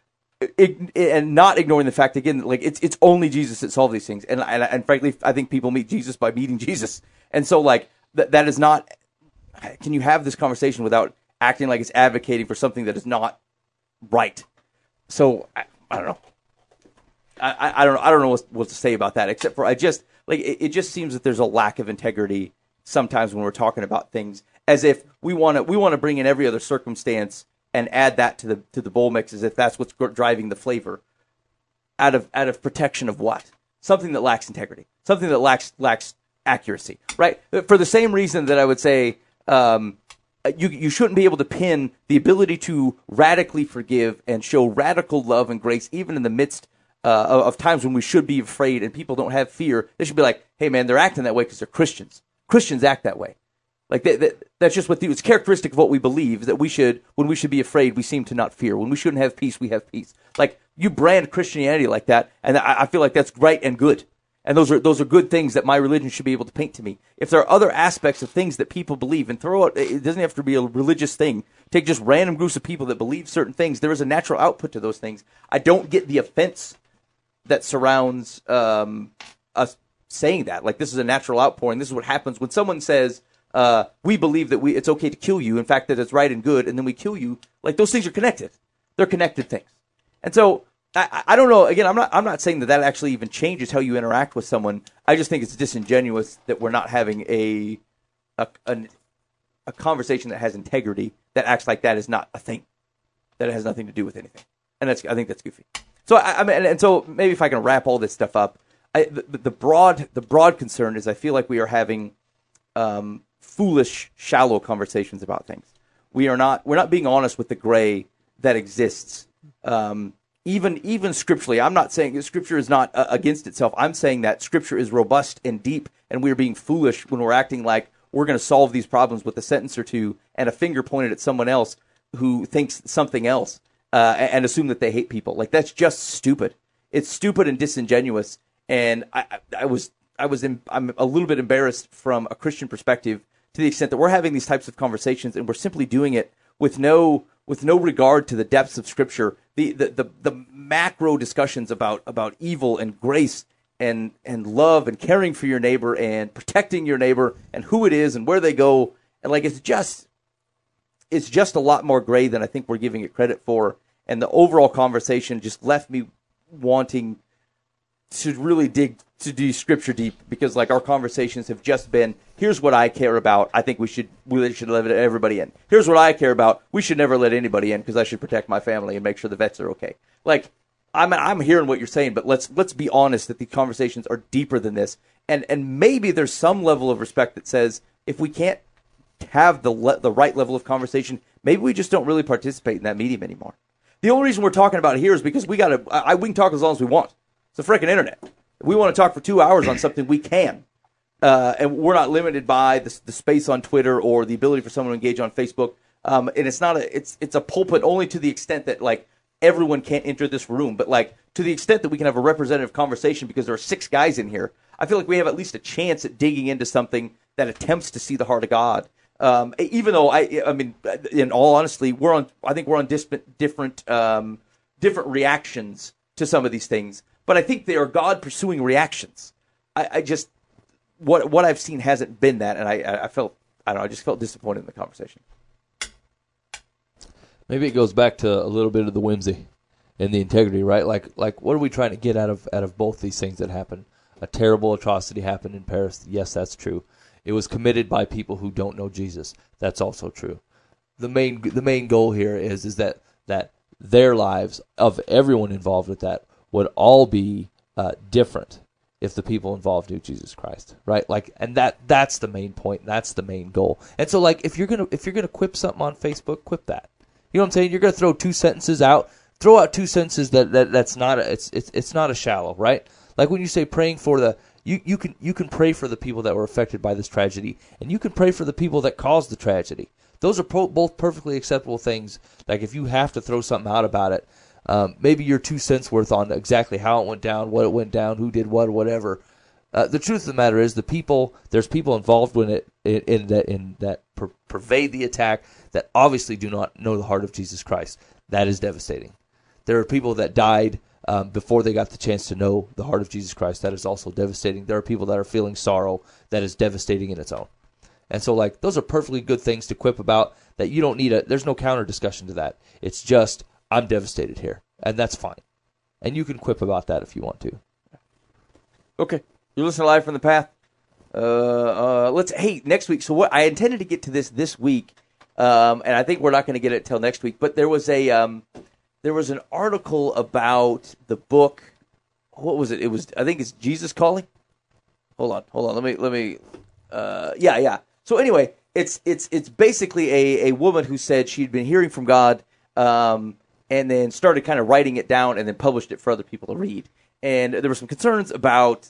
Speaker 2: and not ignoring the fact again, like it's only Jesus that solves these things, and frankly, I think people meet Jesus by meeting Jesus, and so like that is not. Can you have this conversation without acting like it's advocating for something that is not right? So I don't know. I don't know what to say about that, except for it just seems that there's a lack of integrity sometimes when we're talking about things, as if we want to bring in every other circumstance and add that to the bowl mix, as if that's what's driving the flavor, out of protection of what? Something that lacks integrity, something that lacks accuracy, right? For the same reason that I would say you shouldn't be able to pin the ability to radically forgive and show radical love and grace, even in the midst of times when we should be afraid and people don't have fear. They should be like, hey man, they're acting that way because they're Christians. Christians act that way. Like that's just it's characteristic of what we believe, that when we should be afraid, we seem to not fear. When we shouldn't have peace, we have peace. Like, you brand Christianity like that, and I feel like that's right and good. And those are good things that my religion should be able to paint to me. If there are other aspects of things that people believe, and throw out, it doesn't have to be a religious thing. Take just random groups of people that believe certain things. There is a natural output to those things. I don't get the offense that surrounds us saying that. Like, this is a natural outpouring. This is what happens when someone says, we believe that it's okay to kill you. In fact, that it's right and good, and then we kill you. Like, those things are connected. They're connected things. And so I don't know. Again, I'm not saying that actually even changes how you interact with someone. I just think it's disingenuous that we're not having a conversation that has integrity, that acts like that is not a thing, that it has nothing to do with anything. And I think that's goofy. So so maybe if I can wrap all this stuff up, the broad concern is I feel like we are having foolish, shallow conversations about things. We're not being honest with the gray that exists. Even scripturally, I'm not saying Scripture is not against itself. I'm saying that Scripture is robust and deep, and we're being foolish when we're acting like we're going to solve these problems with a sentence or two and a finger pointed at someone else who thinks something else, and assume that they hate people. Like, that's just stupid. It's stupid and disingenuous. And I'm a little bit embarrassed from a Christian perspective, to the extent that we're having these types of conversations and we're simply doing it with no regard to the depths of Scripture, the macro discussions about evil and grace and love and caring for your neighbor and protecting your neighbor and who it is and where they go. And like, it's just a lot more gray than I think we're giving it credit for. And the overall conversation just left me wanting to really dig Scripture deep, because like, our conversations have just been, here's what I care about. I think we should let everybody in. Here's what I care about. We should never let anybody in because I should protect my family and make sure the vets are okay. Like, I'm hearing what you're saying, but let's be honest that the conversations are deeper than this. And maybe there's some level of respect that says, if we can't have the right level of conversation, maybe we just don't really participate in that medium anymore. The only reason we're talking about it here is because we can talk as long as we want. It's the freaking internet. If we want to talk for 2 hours on something, we can. And we're not limited by the space on Twitter or the ability for someone to engage on Facebook. And it's a pulpit only to the extent that, like, everyone can't enter this room. But, like, to the extent that we can have a representative conversation because there are 6 guys in here, I feel like we have at least a chance at digging into something that attempts to see the heart of God. Even though I mean, in all honesty, I think we're on different reactions to some of these things. But I think they are God pursuing reactions. I just, what I've seen hasn't been that, and I just felt disappointed in the conversation.
Speaker 3: Maybe it goes back to a little bit of the whimsy and the integrity, right? Like what are we trying to get out of both these things that happened? A terrible atrocity happened in Paris. Yes, that's true. It was committed by people who don't know Jesus. That's also true. The main goal here is that their lives of everyone involved with that would all be different if the people involved knew Jesus Christ, right? Like, and that's the main point. That's the main goal. And so, like, if you're gonna quip something on Facebook, quip that. You know what I'm saying? You're gonna throw 2 sentences out. Throw out 2 sentences that's not it's not a shallow, right? Like when you say praying for you can pray for the people that were affected by this tragedy, and you can pray for the people that caused the tragedy. Those are both perfectly acceptable things. Like, if you have to throw something out about it. Maybe your 2 cents worth on exactly how it went down, what it went down, who did what, whatever. The truth of the matter is, there's people involved in that pervade the attack that obviously do not know the heart of Jesus Christ. That is devastating. There are people that died before they got the chance to know the heart of Jesus Christ. That is also devastating. There are people that are feeling sorrow. That is devastating in its own. And so, like, those are perfectly good things to quip about. That you don't need there's no counter discussion to that. It's just, I'm devastated here, and that's fine. and you can quip about that if you want to.
Speaker 2: Okay. You're listening to Live from the Path. Next week. So what I intended to get to this week, and I think we're not going to get it till next week. But there was an article about the book. What was it? I think it's Jesus Calling. Hold on. Let me. Yeah. So anyway, it's basically a woman who said she'd been hearing from God, and then started kind of writing it down and then published it for other people to read. And there were some concerns about.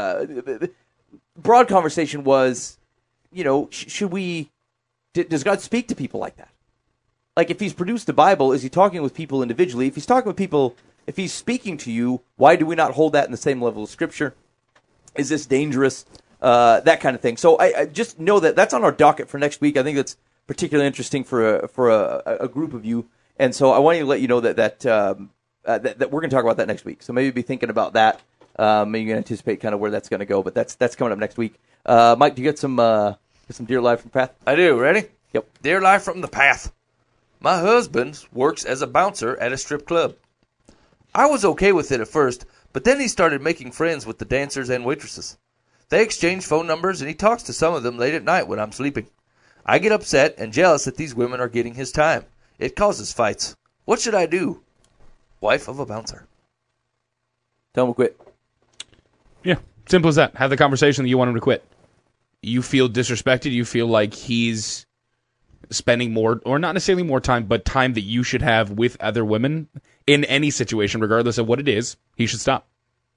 Speaker 2: Broad conversation was, should we? Does God speak to people like that? Like, if he's produced the Bible, is he talking with people individually? If he's talking with people, if he's speaking to you, why do we not hold that in the same level of Scripture? Is this dangerous? That kind of thing. So I just know that that's on our docket for next week. I think that's particularly interesting for a group of you. And so I wanted to let you know that we're going to talk about that next week. So maybe be thinking about that. Maybe you can anticipate kind of where that's going to go. But that's coming up next week. Mike, do you get some Dear Live from the Path?
Speaker 3: I do. Ready?
Speaker 2: Yep.
Speaker 3: Dear Live from the Path. My husband works as a bouncer at a strip club. I was okay with it at first, but then he started making friends with the dancers and waitresses. They exchange phone numbers, and he talks to some of them late at night when I'm sleeping. I get upset and jealous that these women are getting his time. It causes fights. What should I do? Wife of a bouncer.
Speaker 2: Tell him to quit.
Speaker 4: Yeah, simple as that. Have the conversation that you want him to quit. You feel disrespected. You feel like he's spending more, or not necessarily more time, but time that you should have with other women in any situation, regardless of what it is. He should stop.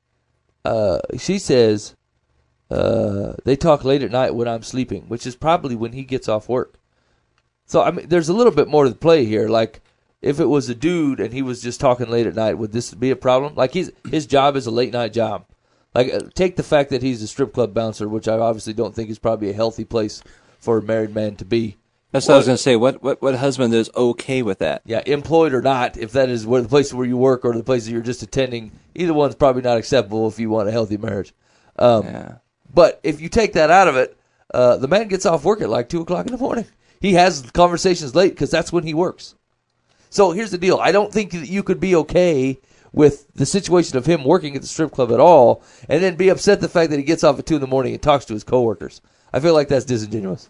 Speaker 3: She says they talk late at night when I'm sleeping, which is probably when he gets off work. So, I mean, there's a little bit more to the play here. Like, if it was a dude and he was just talking late at night, would this be a problem? Like, his job is a late night job. Like, take the fact that he's a strip club bouncer, which I obviously don't think is probably a healthy place for a married man to be.
Speaker 6: That's what I was going to say. What husband is okay with that?
Speaker 3: Yeah, employed or not, if that is where the place where you work or the place that you're just attending, either one's probably not acceptable if you want a healthy marriage. But if you take that out of it, the man gets off work at like 2 o'clock in the morning. He has conversations late because that's when he works. So here's the deal. I don't think that you could be okay with the situation of him working at the strip club at all and then be upset the fact that he gets off at 2 in the morning and talks to his coworkers. I feel like that's disingenuous.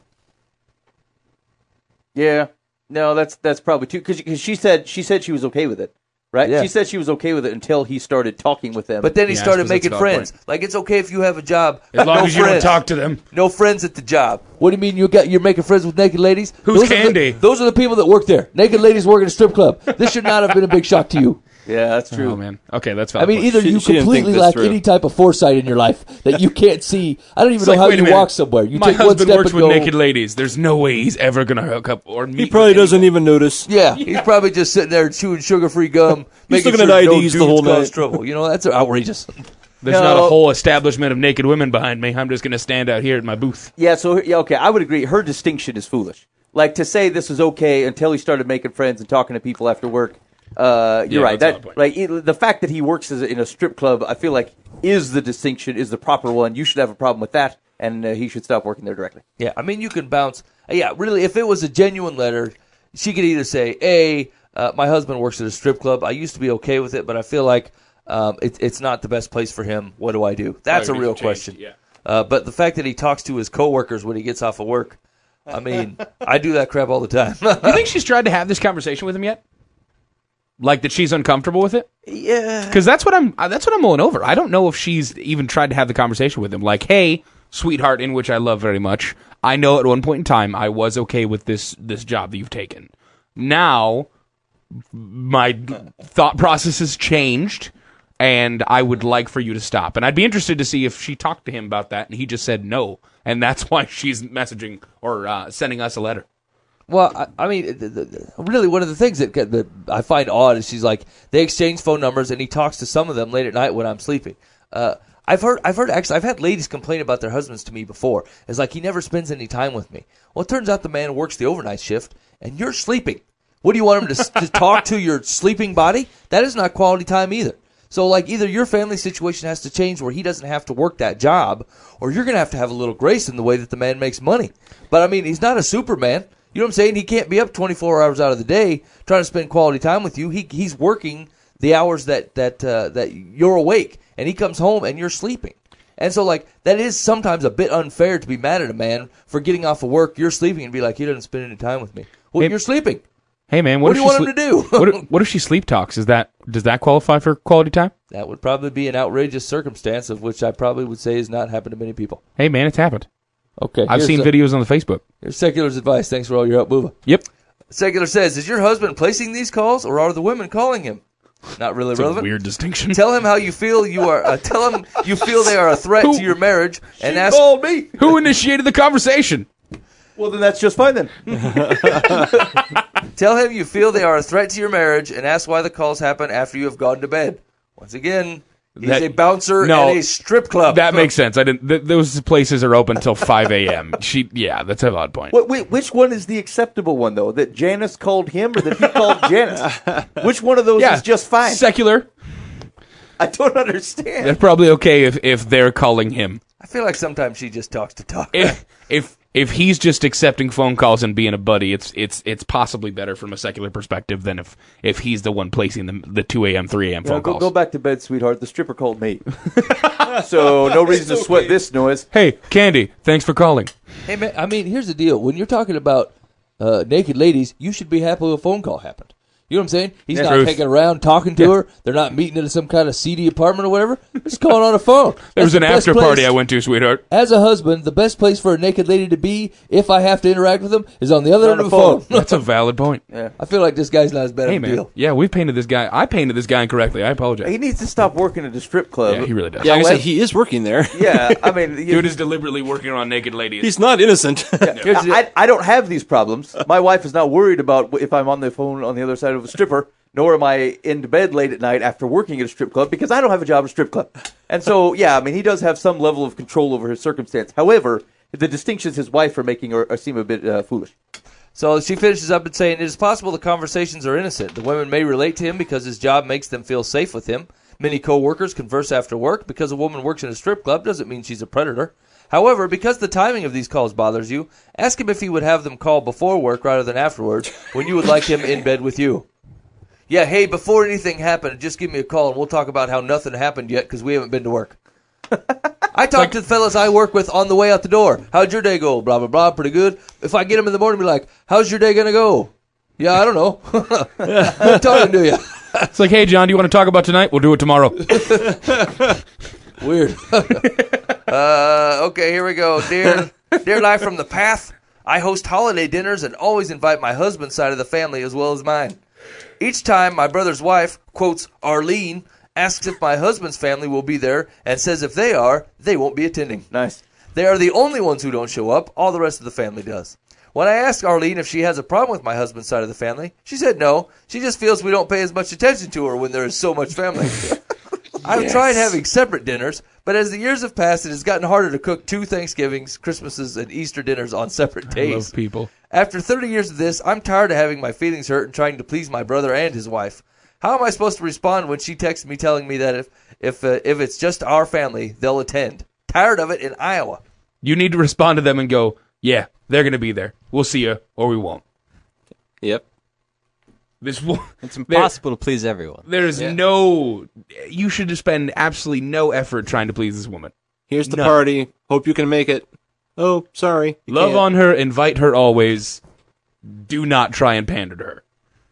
Speaker 2: Yeah, no, that's probably too, because she said she was okay with it, right?
Speaker 3: Yeah.
Speaker 2: She said she was okay with it until he started talking with them.
Speaker 3: But then he
Speaker 4: Yeah, I
Speaker 3: started
Speaker 4: suppose that's
Speaker 3: making
Speaker 4: a valid
Speaker 3: friends.
Speaker 4: point.
Speaker 3: Like, it's okay if you have a job.
Speaker 4: As long
Speaker 3: no
Speaker 4: as you don't
Speaker 3: friends.
Speaker 4: talk to them.
Speaker 3: No friends at the job. What do you mean you're making friends with naked ladies?
Speaker 4: Who's
Speaker 3: Those are
Speaker 4: Candy?
Speaker 3: those are the people that work there. Naked ladies work at a strip club. This should not have been a big shock to you.
Speaker 2: yeah, that's true.
Speaker 4: Oh, man. Okay, that's
Speaker 3: I
Speaker 4: valid.
Speaker 3: mean,
Speaker 4: point.
Speaker 3: either
Speaker 6: She-
Speaker 3: you
Speaker 6: she didn't
Speaker 3: completely
Speaker 6: think this
Speaker 3: lack
Speaker 6: through.
Speaker 3: any type of foresight in your life that you can't see. I don't even
Speaker 4: It's
Speaker 3: know
Speaker 4: like,
Speaker 3: how
Speaker 4: wait a
Speaker 3: you
Speaker 4: minute.
Speaker 3: walk somewhere. You
Speaker 4: My
Speaker 3: take one
Speaker 4: husband
Speaker 3: step
Speaker 4: works
Speaker 3: and
Speaker 4: with
Speaker 3: go.
Speaker 4: naked ladies. There's no way he's ever going to hook up or meet
Speaker 6: He probably
Speaker 4: with
Speaker 6: doesn't even notice.
Speaker 3: Yeah, he's probably just sitting there chewing sugar-free gum,
Speaker 6: He's
Speaker 3: making
Speaker 6: looking at
Speaker 3: sure no
Speaker 6: IDs the
Speaker 3: dudes
Speaker 6: whole
Speaker 3: cause
Speaker 6: night.
Speaker 3: trouble. You know, that's outrageous.
Speaker 4: There's
Speaker 2: No.
Speaker 4: not a whole establishment of naked women behind me. I'm just going to stand out here at my booth.
Speaker 2: Yeah, so okay, I would agree. Her distinction is foolish. Like, to say this was okay until he started making friends and talking to people after work. You're right.
Speaker 4: that's a
Speaker 2: That
Speaker 4: valid point.
Speaker 2: like the fact that he works in a strip club, I feel like is the distinction, is the proper one. You should have a problem with that, and he should stop working there directly.
Speaker 3: Yeah, I mean, you can bounce. Yeah, really, if it was a genuine letter, she could either say, my husband works at a strip club. I used to be okay with it, but I feel like it's not the best place for him. What do I do? That's a
Speaker 4: Probably
Speaker 3: real
Speaker 4: needs to change,
Speaker 3: question.
Speaker 4: yeah.
Speaker 3: But the fact that he talks to his coworkers when he gets off of work, I mean, I do that crap all the time.
Speaker 4: You think she's tried to have this conversation with him yet? Like that she's uncomfortable with it?
Speaker 2: Yeah.
Speaker 4: Because that's what I'm mulling over. I don't know if she's even tried to have the conversation with him. Like, hey, sweetheart, in which I love very much. I know at one point in time I was okay with this job that you've taken. Now, my thought process has changed, and I would like for you to stop. And I'd be interested to see if she talked to him about that, and he just said no. And that's why she's messaging or sending us a letter.
Speaker 3: Well, I mean, really, one of the things that I find odd is she's like, they exchange phone numbers, and he talks to some of them late at night when I'm sleeping. I've had ladies complain about their husbands to me before. It's like, he never spends any time with me. Well, it turns out the man works the overnight shift, and you're sleeping. What do you want him to talk to your sleeping body? That is not quality time either. So, like, either your family situation has to change where he doesn't have to work that job, or you're going to have a little grace in the way that the man makes money. But, I mean, he's not a Superman. You know what I'm saying? He can't be up 24 hours out of the day trying to spend quality time with you. He's working the hours that you're awake, and he comes home and you're sleeping. And so, like, that is sometimes a bit unfair to be mad at a man for getting off of work, you're sleeping, and be like, he doesn't spend any time with me. Well,
Speaker 4: Hey,
Speaker 3: you're sleeping.
Speaker 4: Hey man,
Speaker 3: What do you want him to do?
Speaker 4: what if she sleep talks? Does that qualify for quality time?
Speaker 3: That would probably be an outrageous circumstance of which I probably would say has not happened to many people.
Speaker 4: Hey man, it's happened.
Speaker 3: Okay.
Speaker 4: I've seen videos on the Facebook.
Speaker 3: Here's Secular's advice. Thanks for all your help, Booba.
Speaker 4: Yep.
Speaker 3: Secular says, is your husband placing these calls, or are the women calling him? Not really
Speaker 4: It's
Speaker 3: relevant.
Speaker 4: a weird distinction.
Speaker 3: Tell him how you feel tell him you feel they are a threat to your marriage, and ask.
Speaker 2: Called me.
Speaker 4: Who initiated the conversation?
Speaker 2: Well, then that's just fine then.
Speaker 3: Tell him you feel they are a threat to your marriage, and ask why the calls happen after you have gone to bed. Once again, he's a bouncer at a strip club.
Speaker 4: That makes sense. I didn't. Those places are open till 5 a.m. Yeah, that's a valid point.
Speaker 2: Wait, which one is the acceptable one, though? That Janice called him or that he called Janice? Which one of those is just fine?
Speaker 4: Secular.
Speaker 2: I don't understand.
Speaker 4: That's probably okay if they're calling him.
Speaker 3: I feel like sometimes she just talks to talk.
Speaker 4: If he's just accepting phone calls and being a buddy, it's possibly better from a secular perspective than if he's the one placing the 2 a.m., 3 a.m. phone calls.
Speaker 2: Go back to bed, sweetheart. The stripper called me. So no reason to sweat this noise.
Speaker 4: Hey, Candy, thanks for calling.
Speaker 3: Hey, man, I mean, here's the deal. When you're talking about naked ladies, you should be happy a phone call happened. You know what I'm saying? He's not taking around talking to her. They're not meeting at some kind of seedy apartment or whatever. Just calling on a phone.
Speaker 4: There was an after party I went to, sweetheart.
Speaker 3: As a husband, the best place for a naked lady to be, if I have to interact with them, is on the other end of the phone.
Speaker 4: That's a valid point.
Speaker 2: Yeah.
Speaker 3: I feel like this guy's not as bad
Speaker 4: Hey,
Speaker 3: of a
Speaker 4: man.
Speaker 3: deal.
Speaker 4: Yeah, we've painted this guy. I painted this guy incorrectly. I apologize.
Speaker 2: He needs to stop working at a strip club.
Speaker 4: Yeah, he really does.
Speaker 6: Yeah, I say he is working there.
Speaker 2: Yeah, I mean,
Speaker 4: Dude is deliberately working on naked ladies.
Speaker 6: He's not innocent.
Speaker 2: I don't have these problems. My wife is not worried about if I'm on the phone on the other side of a stripper, nor am I in bed late at night after working at a strip club because I don't have a job at a strip club. And so, yeah, I mean, he does have some level of control over his circumstance. However, the distinctions his wife are making seem a bit foolish.
Speaker 3: So she finishes up and saying, it is possible the conversations are innocent. The women may relate to him because his job makes them feel safe with him. Many co-workers converse after work. Because a woman works in a strip club doesn't mean she's a predator. However, because the timing of these calls bothers you, ask him if he would have them call before work rather than afterwards when you would like him in bed with you. Yeah, hey, before anything happened, just give me a call and we'll talk about how nothing happened yet because we haven't been to work. I talk to the fellas I work with on the way out the door. How'd your day go? Blah, blah, blah. Pretty good. If I get them in the morning, be like, how's your day going to go? Yeah, I don't know. I'm talking to you.
Speaker 4: It's like, hey, John, do you want to talk about tonight? We'll do it tomorrow.
Speaker 3: Weird. Okay, here we go. Dear Life from the Path, I host holiday dinners and always invite my husband's side of the family as well as mine. Each time my brother's wife, quotes, Arlene, asks if my husband's family will be there and says if they are, they won't be attending.
Speaker 2: Nice.
Speaker 3: They are the only ones who don't show up. All the rest of the family does. When I asked Arlene if she has a problem with my husband's side of the family, she said no. She just feels we don't pay as much attention to her when there is so much family. I've tried having separate dinners, but as the years have passed, it has gotten harder to cook 2 Thanksgivings, Christmases, and Easter dinners on separate days.
Speaker 4: I love people.
Speaker 3: After 30 years of this, I'm tired of having my feelings hurt and trying to please my brother and his wife. How am I supposed to respond when she texts me telling me that if it's just our family, they'll attend? Tired of it in Iowa.
Speaker 4: You need to respond to them and go, yeah, they're going to be there. We'll see you, or we won't.
Speaker 6: Yep.
Speaker 5: It's impossible to please everyone.
Speaker 4: There's no... You should spend absolutely no effort trying to please this woman.
Speaker 6: Here's the party. Hope you can make it. Oh, sorry.
Speaker 4: Love on her. Invite her always. Do not try and pander to her.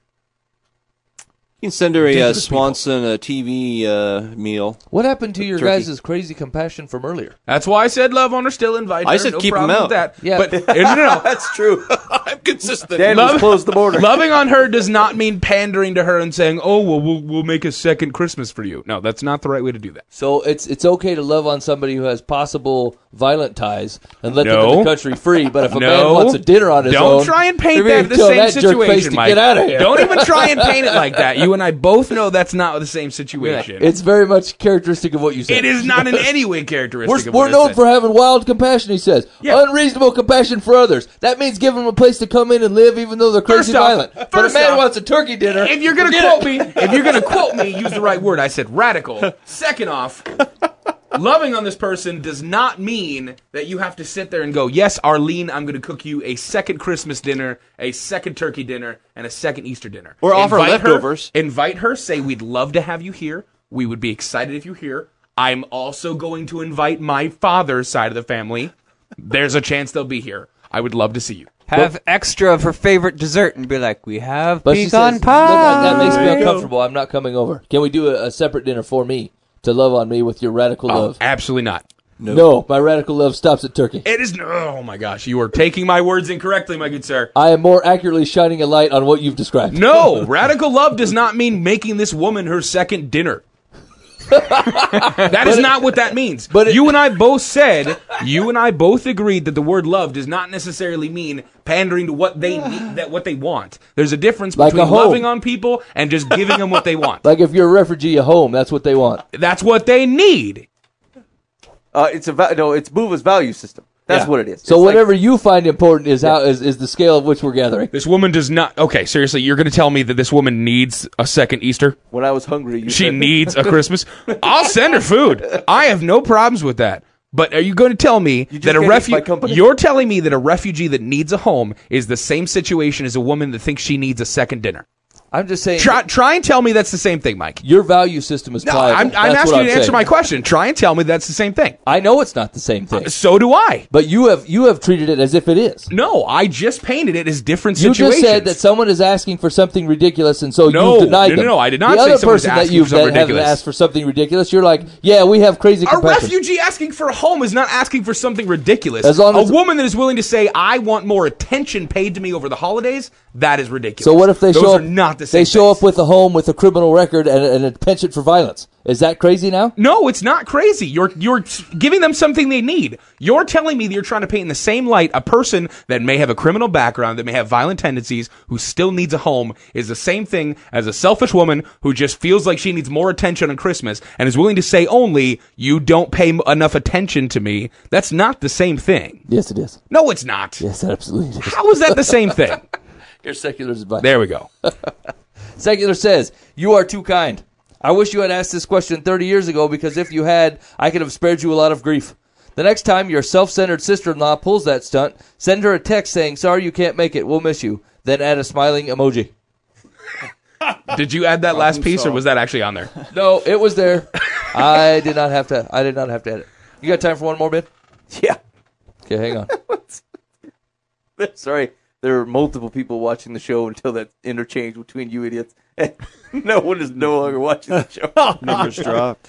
Speaker 6: You can send her a Swanson TV meal.
Speaker 3: What happened to your
Speaker 6: Turkey.
Speaker 3: guys' crazy compassion from earlier?
Speaker 4: That's why I said love on her. Still invite her.
Speaker 6: I said
Speaker 4: no
Speaker 6: keep 'em
Speaker 4: problem
Speaker 6: out.
Speaker 4: with that.
Speaker 3: Yeah.
Speaker 4: But no.
Speaker 2: That's true.
Speaker 6: I'm consistent.
Speaker 2: Daniel's closed the border.
Speaker 4: Loving on her does not mean pandering to her and saying, "Oh, well, we'll make a second Christmas for you." No, that's not the right way to do that.
Speaker 3: So it's okay to love on somebody who has possible violent ties and let them
Speaker 4: No.
Speaker 3: in the country free. But if a man
Speaker 4: No.
Speaker 3: wants a dinner on his own,
Speaker 4: Don't try and paint
Speaker 3: you're
Speaker 4: that
Speaker 3: gonna
Speaker 4: the
Speaker 3: tell
Speaker 4: same
Speaker 3: that jerk face
Speaker 4: situation,
Speaker 3: to
Speaker 4: Mike.
Speaker 3: Get out of here.
Speaker 4: Don't even try and paint it like that. You and I both know that's not the same situation.
Speaker 3: It's very much characteristic of what you said.
Speaker 4: It is not in any way characteristic of
Speaker 3: We're
Speaker 4: what I
Speaker 3: known
Speaker 4: said.
Speaker 3: for having wild compassion, he says.
Speaker 4: Yeah.
Speaker 3: Unreasonable compassion for others. That means giving them a place to come in and live even though they're crazy
Speaker 4: First off-
Speaker 3: violent. But a
Speaker 4: first
Speaker 3: man
Speaker 4: off,
Speaker 3: wants a turkey dinner.
Speaker 4: If you're gonna quote me, use the right word. I said radical. Second off, Loving on this person does not mean that you have to sit there and go, yes, Arlene, I'm going to cook you a second Christmas dinner, a second turkey dinner, and a second Easter dinner.
Speaker 6: Or offer leftovers.
Speaker 4: Invite her, say, we'd love to have you here. We would be excited if you're here. I'm also going to invite my father's side of the family. There's a chance they'll be here. I would love to see you.
Speaker 5: Have extra of her favorite dessert and be like, we have
Speaker 3: But she
Speaker 5: pecan
Speaker 3: says,
Speaker 5: pie.
Speaker 3: "Look, that makes me uncomfortable. I'm not coming over. Can we do a separate dinner for me to love on me with your radical love?"
Speaker 4: Absolutely not.
Speaker 3: No, my radical love stops at turkey.
Speaker 4: It is oh my gosh, you are taking my words incorrectly, my good sir.
Speaker 3: I am more accurately shining a light on what you've described.
Speaker 4: No, radical love does not mean making this woman her second dinner. That is not what that means.
Speaker 3: But
Speaker 4: you and I both agreed that the word love does not necessarily mean pandering to what they need, what they want. There's a difference
Speaker 3: Like
Speaker 4: between
Speaker 3: a home.
Speaker 4: loving on people and just giving them what they want.
Speaker 3: Like if you're a refugee, a home, that's what they want.
Speaker 4: That's what they need.
Speaker 2: It's Buva's value system. That's what it is.
Speaker 3: So
Speaker 2: It's
Speaker 3: whatever you find important is is the scale of which we're gathering.
Speaker 4: This woman does not. Okay, seriously, you're going to tell me that this woman needs a second Easter?
Speaker 2: when I was hungry,
Speaker 4: She needs a Christmas? I'll send her food. I have no problems with that. But are you going to tell me
Speaker 2: just
Speaker 4: that a
Speaker 2: can't eat my company?
Speaker 4: You're telling me that a refugee that needs a home is the same situation as a woman that thinks she needs a second dinner?
Speaker 3: I'm just saying.
Speaker 4: Try and tell me that's the same thing, Mike.
Speaker 3: Your value system is
Speaker 4: No,
Speaker 3: pliable.
Speaker 4: I'm
Speaker 3: That's
Speaker 4: asking
Speaker 3: what
Speaker 4: you to answer
Speaker 3: saying.
Speaker 4: my question. Try and tell me that's the same thing.
Speaker 3: I know it's not the same thing,
Speaker 4: So do I.
Speaker 3: but you have treated it as if it is.
Speaker 4: No, I just painted it as different
Speaker 3: You
Speaker 4: situations.
Speaker 3: just said that someone is asking for something ridiculous, and so
Speaker 4: No,
Speaker 3: you denied
Speaker 4: no,
Speaker 3: them.
Speaker 4: no, I did not
Speaker 3: The
Speaker 4: say
Speaker 3: other
Speaker 4: someone's
Speaker 3: person that
Speaker 4: asking
Speaker 3: you've
Speaker 4: for something
Speaker 3: that haven't
Speaker 4: ridiculous.
Speaker 3: asked for something ridiculous, you're like, yeah, we have crazy
Speaker 4: A
Speaker 3: compassion.
Speaker 4: refugee asking for a home is not asking for something ridiculous.
Speaker 3: As long as-
Speaker 4: a woman that is willing to say, I want more attention paid to me over the holidays, that is ridiculous.
Speaker 3: So what if they
Speaker 4: Those
Speaker 3: show
Speaker 4: are
Speaker 3: up?
Speaker 4: not the same
Speaker 3: They show
Speaker 4: things.
Speaker 3: up with a home with a criminal record and a penchant for violence. Is that crazy now?
Speaker 4: No, it's not crazy. You're giving them something they need. You're telling me that you're trying to paint in the same light a person that may have a criminal background, that may have violent tendencies, who still needs a home, is the same thing as a selfish woman who just feels like she needs more attention on Christmas and is willing to say only, you don't pay enough attention to me. That's not the same thing.
Speaker 3: Yes, it is.
Speaker 4: No, it's not.
Speaker 3: Yes, it absolutely is.
Speaker 4: How is that the same thing?
Speaker 3: Here's Secular's advice.
Speaker 4: There we go.
Speaker 3: Secular says, you are too kind. I wish you had asked this question 30 years ago, because if you had, I could have spared you a lot of grief. The next time your self-centered sister-in-law pulls that stunt, send her a text saying, sorry you can't make it, we'll miss you. Then add a smiling emoji.
Speaker 4: Did you add that last piece, or was that actually on there?
Speaker 3: No, it was there. I did not have to add it. You got time for one more bit?
Speaker 2: Yeah.
Speaker 3: Okay, hang on.
Speaker 2: Sorry, there are multiple people watching the show until that interchange between you idiots. And no one is no longer watching the show.
Speaker 6: Numbers dropped.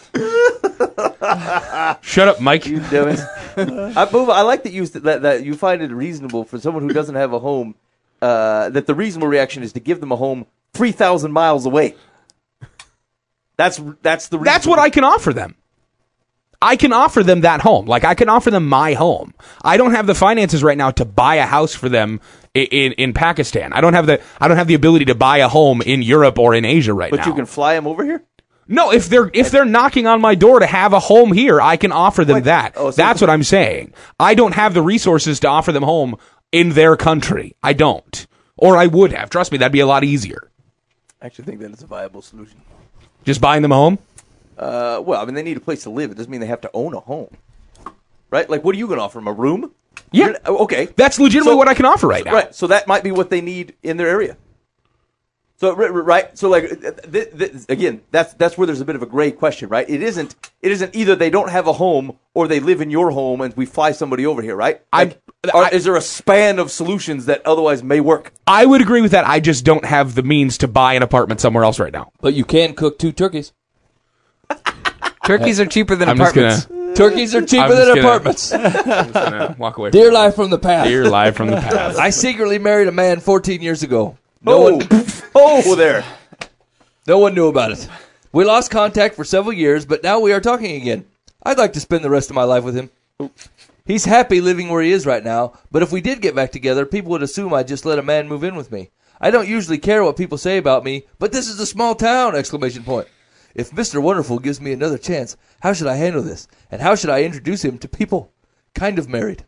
Speaker 4: Shut up, Mike.
Speaker 2: You dumbass. I like that you find it reasonable for someone who doesn't have a home, that the reasonable reaction is to give them a home 3,000 miles away. That's the.
Speaker 4: That's what I can offer them. I can offer them that home. Like, I can offer them my home. I don't have the finances right now to buy a house for them in Pakistan. I don't have the ability to buy a home in Europe or in Asia right now.
Speaker 2: But you can fly them over here.
Speaker 4: No, if they're knocking on my door to have a home here, I can offer them that.
Speaker 2: Oh, so
Speaker 4: that's what I'm saying. I don't have the resources to offer them home in their country. I don't. Or I would have. Trust me, that'd be a lot easier.
Speaker 2: I actually think that is a viable solution.
Speaker 4: Just buying them a home?
Speaker 2: Well, I mean, they need a place to live. It doesn't mean they have to own a home, right? Like, what are you going to offer them? A room?
Speaker 4: Yeah.
Speaker 2: Okay.
Speaker 4: That's legitimately what I can offer right now.
Speaker 2: Right. So that might be what they need in their area. So right. So like again, that's where there's a bit of a gray question, right? It isn't either they don't have a home or they live in your home and we fly somebody over here, right? Is there a span of solutions that otherwise may work?
Speaker 4: I would agree with that. I just don't have the means to buy an apartment somewhere else right now.
Speaker 3: But you can cook 2 turkeys.
Speaker 5: Turkeys are cheaper than
Speaker 4: I'm just
Speaker 5: apartments.
Speaker 3: Turkeys are cheaper
Speaker 4: I'm just
Speaker 3: than
Speaker 4: gonna-
Speaker 3: apartments.
Speaker 4: I'm just gonna walk away.
Speaker 3: Dear life from the past.
Speaker 4: Dear live from the past.
Speaker 3: I secretly married a man 14 years ago.
Speaker 2: Oh there.
Speaker 3: No one knew about it. We lost contact for several years, but now we are talking again. I'd like to spend the rest of my life with him. He's happy living where he is right now, but if we did get back together, people would assume I'd just let a man move in with me. I don't usually care what people say about me, but this is a small town! ! If Mr. Wonderful gives me another chance, how should I handle this? And how should I introduce him to people? Kind of married.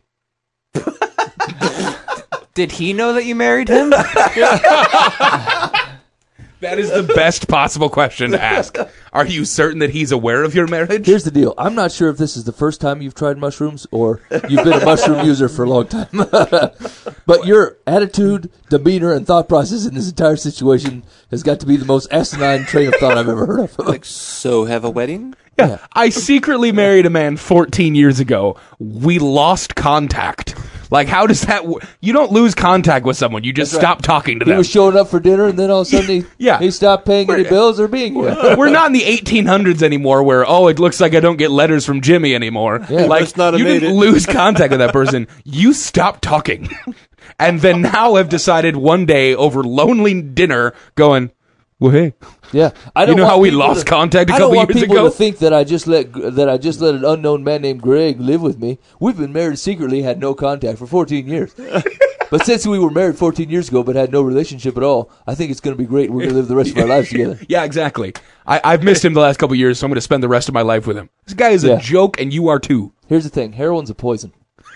Speaker 5: Did he know that you married him?
Speaker 4: That is the best possible question to ask. Are you certain that he's aware of your marriage?
Speaker 3: Here's the deal. I'm not sure if this is the first time you've tried mushrooms or you've been a mushroom user for a long time. But your attitude, demeanor, and thought process in this entire situation has got to be the most asinine train of thought I've ever heard of.
Speaker 6: Like, so have a wedding?
Speaker 4: Yeah. I secretly married a man 14 years ago. We lost contact. Like, how does that you don't lose contact with someone. You just stop talking to
Speaker 3: He
Speaker 4: them.
Speaker 3: was showing up for dinner, and then all of a sudden he stopped paying any bills or being here.
Speaker 4: We're not in the 1800s anymore where, it looks like I don't get letters from Jimmy anymore.
Speaker 3: Yeah.
Speaker 4: Like,
Speaker 6: Must not have
Speaker 4: you
Speaker 6: made
Speaker 4: didn't
Speaker 6: it.
Speaker 4: lose contact with that person. You stopped talking. And then now have decided one day over lonely dinner going, well, hey.
Speaker 3: Yeah, I don't
Speaker 4: You know
Speaker 3: want
Speaker 4: how we
Speaker 3: people
Speaker 4: lost contact a
Speaker 3: I
Speaker 4: couple
Speaker 3: don't want
Speaker 4: years
Speaker 3: people
Speaker 4: ago?
Speaker 3: to think that I just let an unknown man named Greg live with me. We've been married secretly, had no contact for 14 years. But since we were married 14 years ago but had no relationship at all, I think it's going to be great. We're going to live the rest of our lives together.
Speaker 4: Yeah, exactly. I've missed him the last couple of years, so I'm going to spend the rest of my life with him. This guy is
Speaker 3: Yeah.
Speaker 4: a joke, and you are too.
Speaker 3: Here's the thing: heroin's a poison,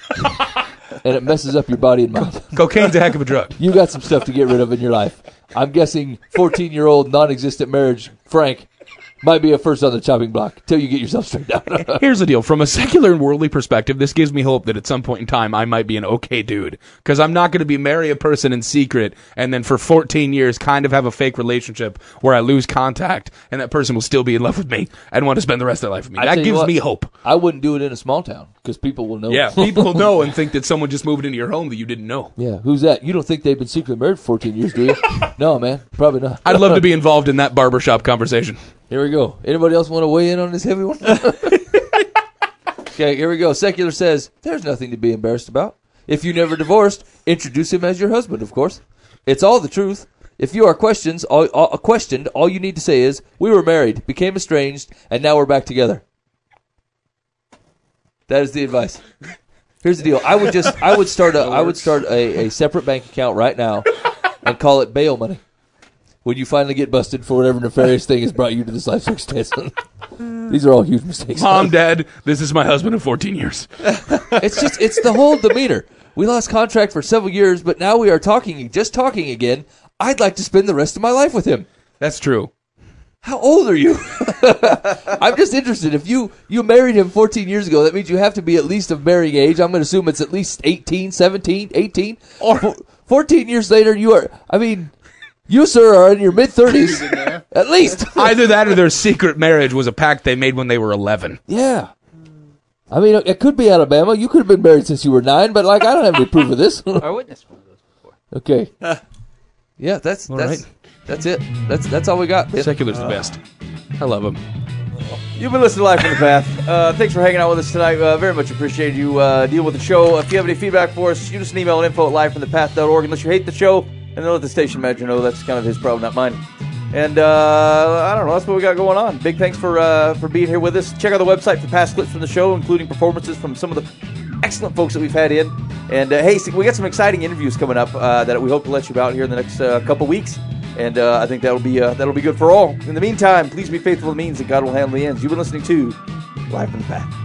Speaker 3: and it messes up your body and mind.
Speaker 4: Cocaine's a heck of a drug.
Speaker 3: You got some stuff to get rid of in your life. I'm guessing 14-year-old non-existent marriage, Frank, might be a first on the chopping block till you get yourself straightened out.
Speaker 4: Here's the deal. From a secular and worldly perspective, this gives me hope that at some point in time I might be an okay dude. Because I'm not going to marry a person in secret and then for 14 years kind of have a fake relationship where I lose contact and that person will still be in love with me and want to spend the rest of their life with me.
Speaker 3: I
Speaker 4: That
Speaker 3: tell you
Speaker 4: gives
Speaker 3: what,
Speaker 4: me hope.
Speaker 3: I wouldn't do it in a small town because people will know.
Speaker 4: Yeah, people will know and think that someone just moved into your home that you didn't know.
Speaker 3: Yeah, who's that? You don't think they've been secretly married for 14 years, do you? No, man, probably not.
Speaker 4: I'd love to be involved in that barbershop conversation.
Speaker 3: Here we go. Anybody else want to weigh in on this heavy one? Okay, here we go. Secular says, there's nothing to be embarrassed about. If you never divorced, introduce him as your husband, of course. It's all the truth. If you are questioned, all you need to say is, we were married, became estranged, and now we're back together. That is the advice. Here's the deal. I would start a separate bank account right now and call it bail money. When you finally get busted for whatever nefarious thing has brought you to this life circumstance. These are all huge mistakes.
Speaker 4: Mom, Dad, this is my husband of 14 years.
Speaker 3: It's the whole demeanor. We lost contract for several years, but now we are talking again. I'd like to spend the rest of my life with him.
Speaker 4: That's true.
Speaker 3: How old are you? I'm just interested. If you married him 14 years ago, that means you have to be at least of marrying age. I'm going to assume it's at least 18, 17, 18. Or 14 years later, you, sir, are in your mid-30s. At least.
Speaker 4: Either that or their secret marriage was a pact they made when they were 11.
Speaker 3: Yeah. I mean, it could be Alabama. You could have been married since you were 9, but I don't have any proof of this.
Speaker 5: Our witness one of those before.
Speaker 3: Okay. Yeah, that's
Speaker 4: right.
Speaker 3: That's it. That's all we got.
Speaker 4: Secular's the best. I love him.
Speaker 2: You've been listening to Live from the Path. Thanks for hanging out with us tonight. Very much appreciate you dealing with the show. If you have any feedback for us, shoot us an email at info@livefromthepath.org. Unless you hate the show, and then let the station manager know that's kind of his problem, not mine. And I don't know, that's what we got going on. Big thanks for being here with us. Check out the website for past clips from the show, including performances from some of the excellent folks that we've had in. And hey, we got some exciting interviews coming up that we hope to let you about here in the next couple weeks. And I think that'll be good for all. In the meantime, please be faithful to the means, and God will handle the ends. You've been listening to Live from the Path.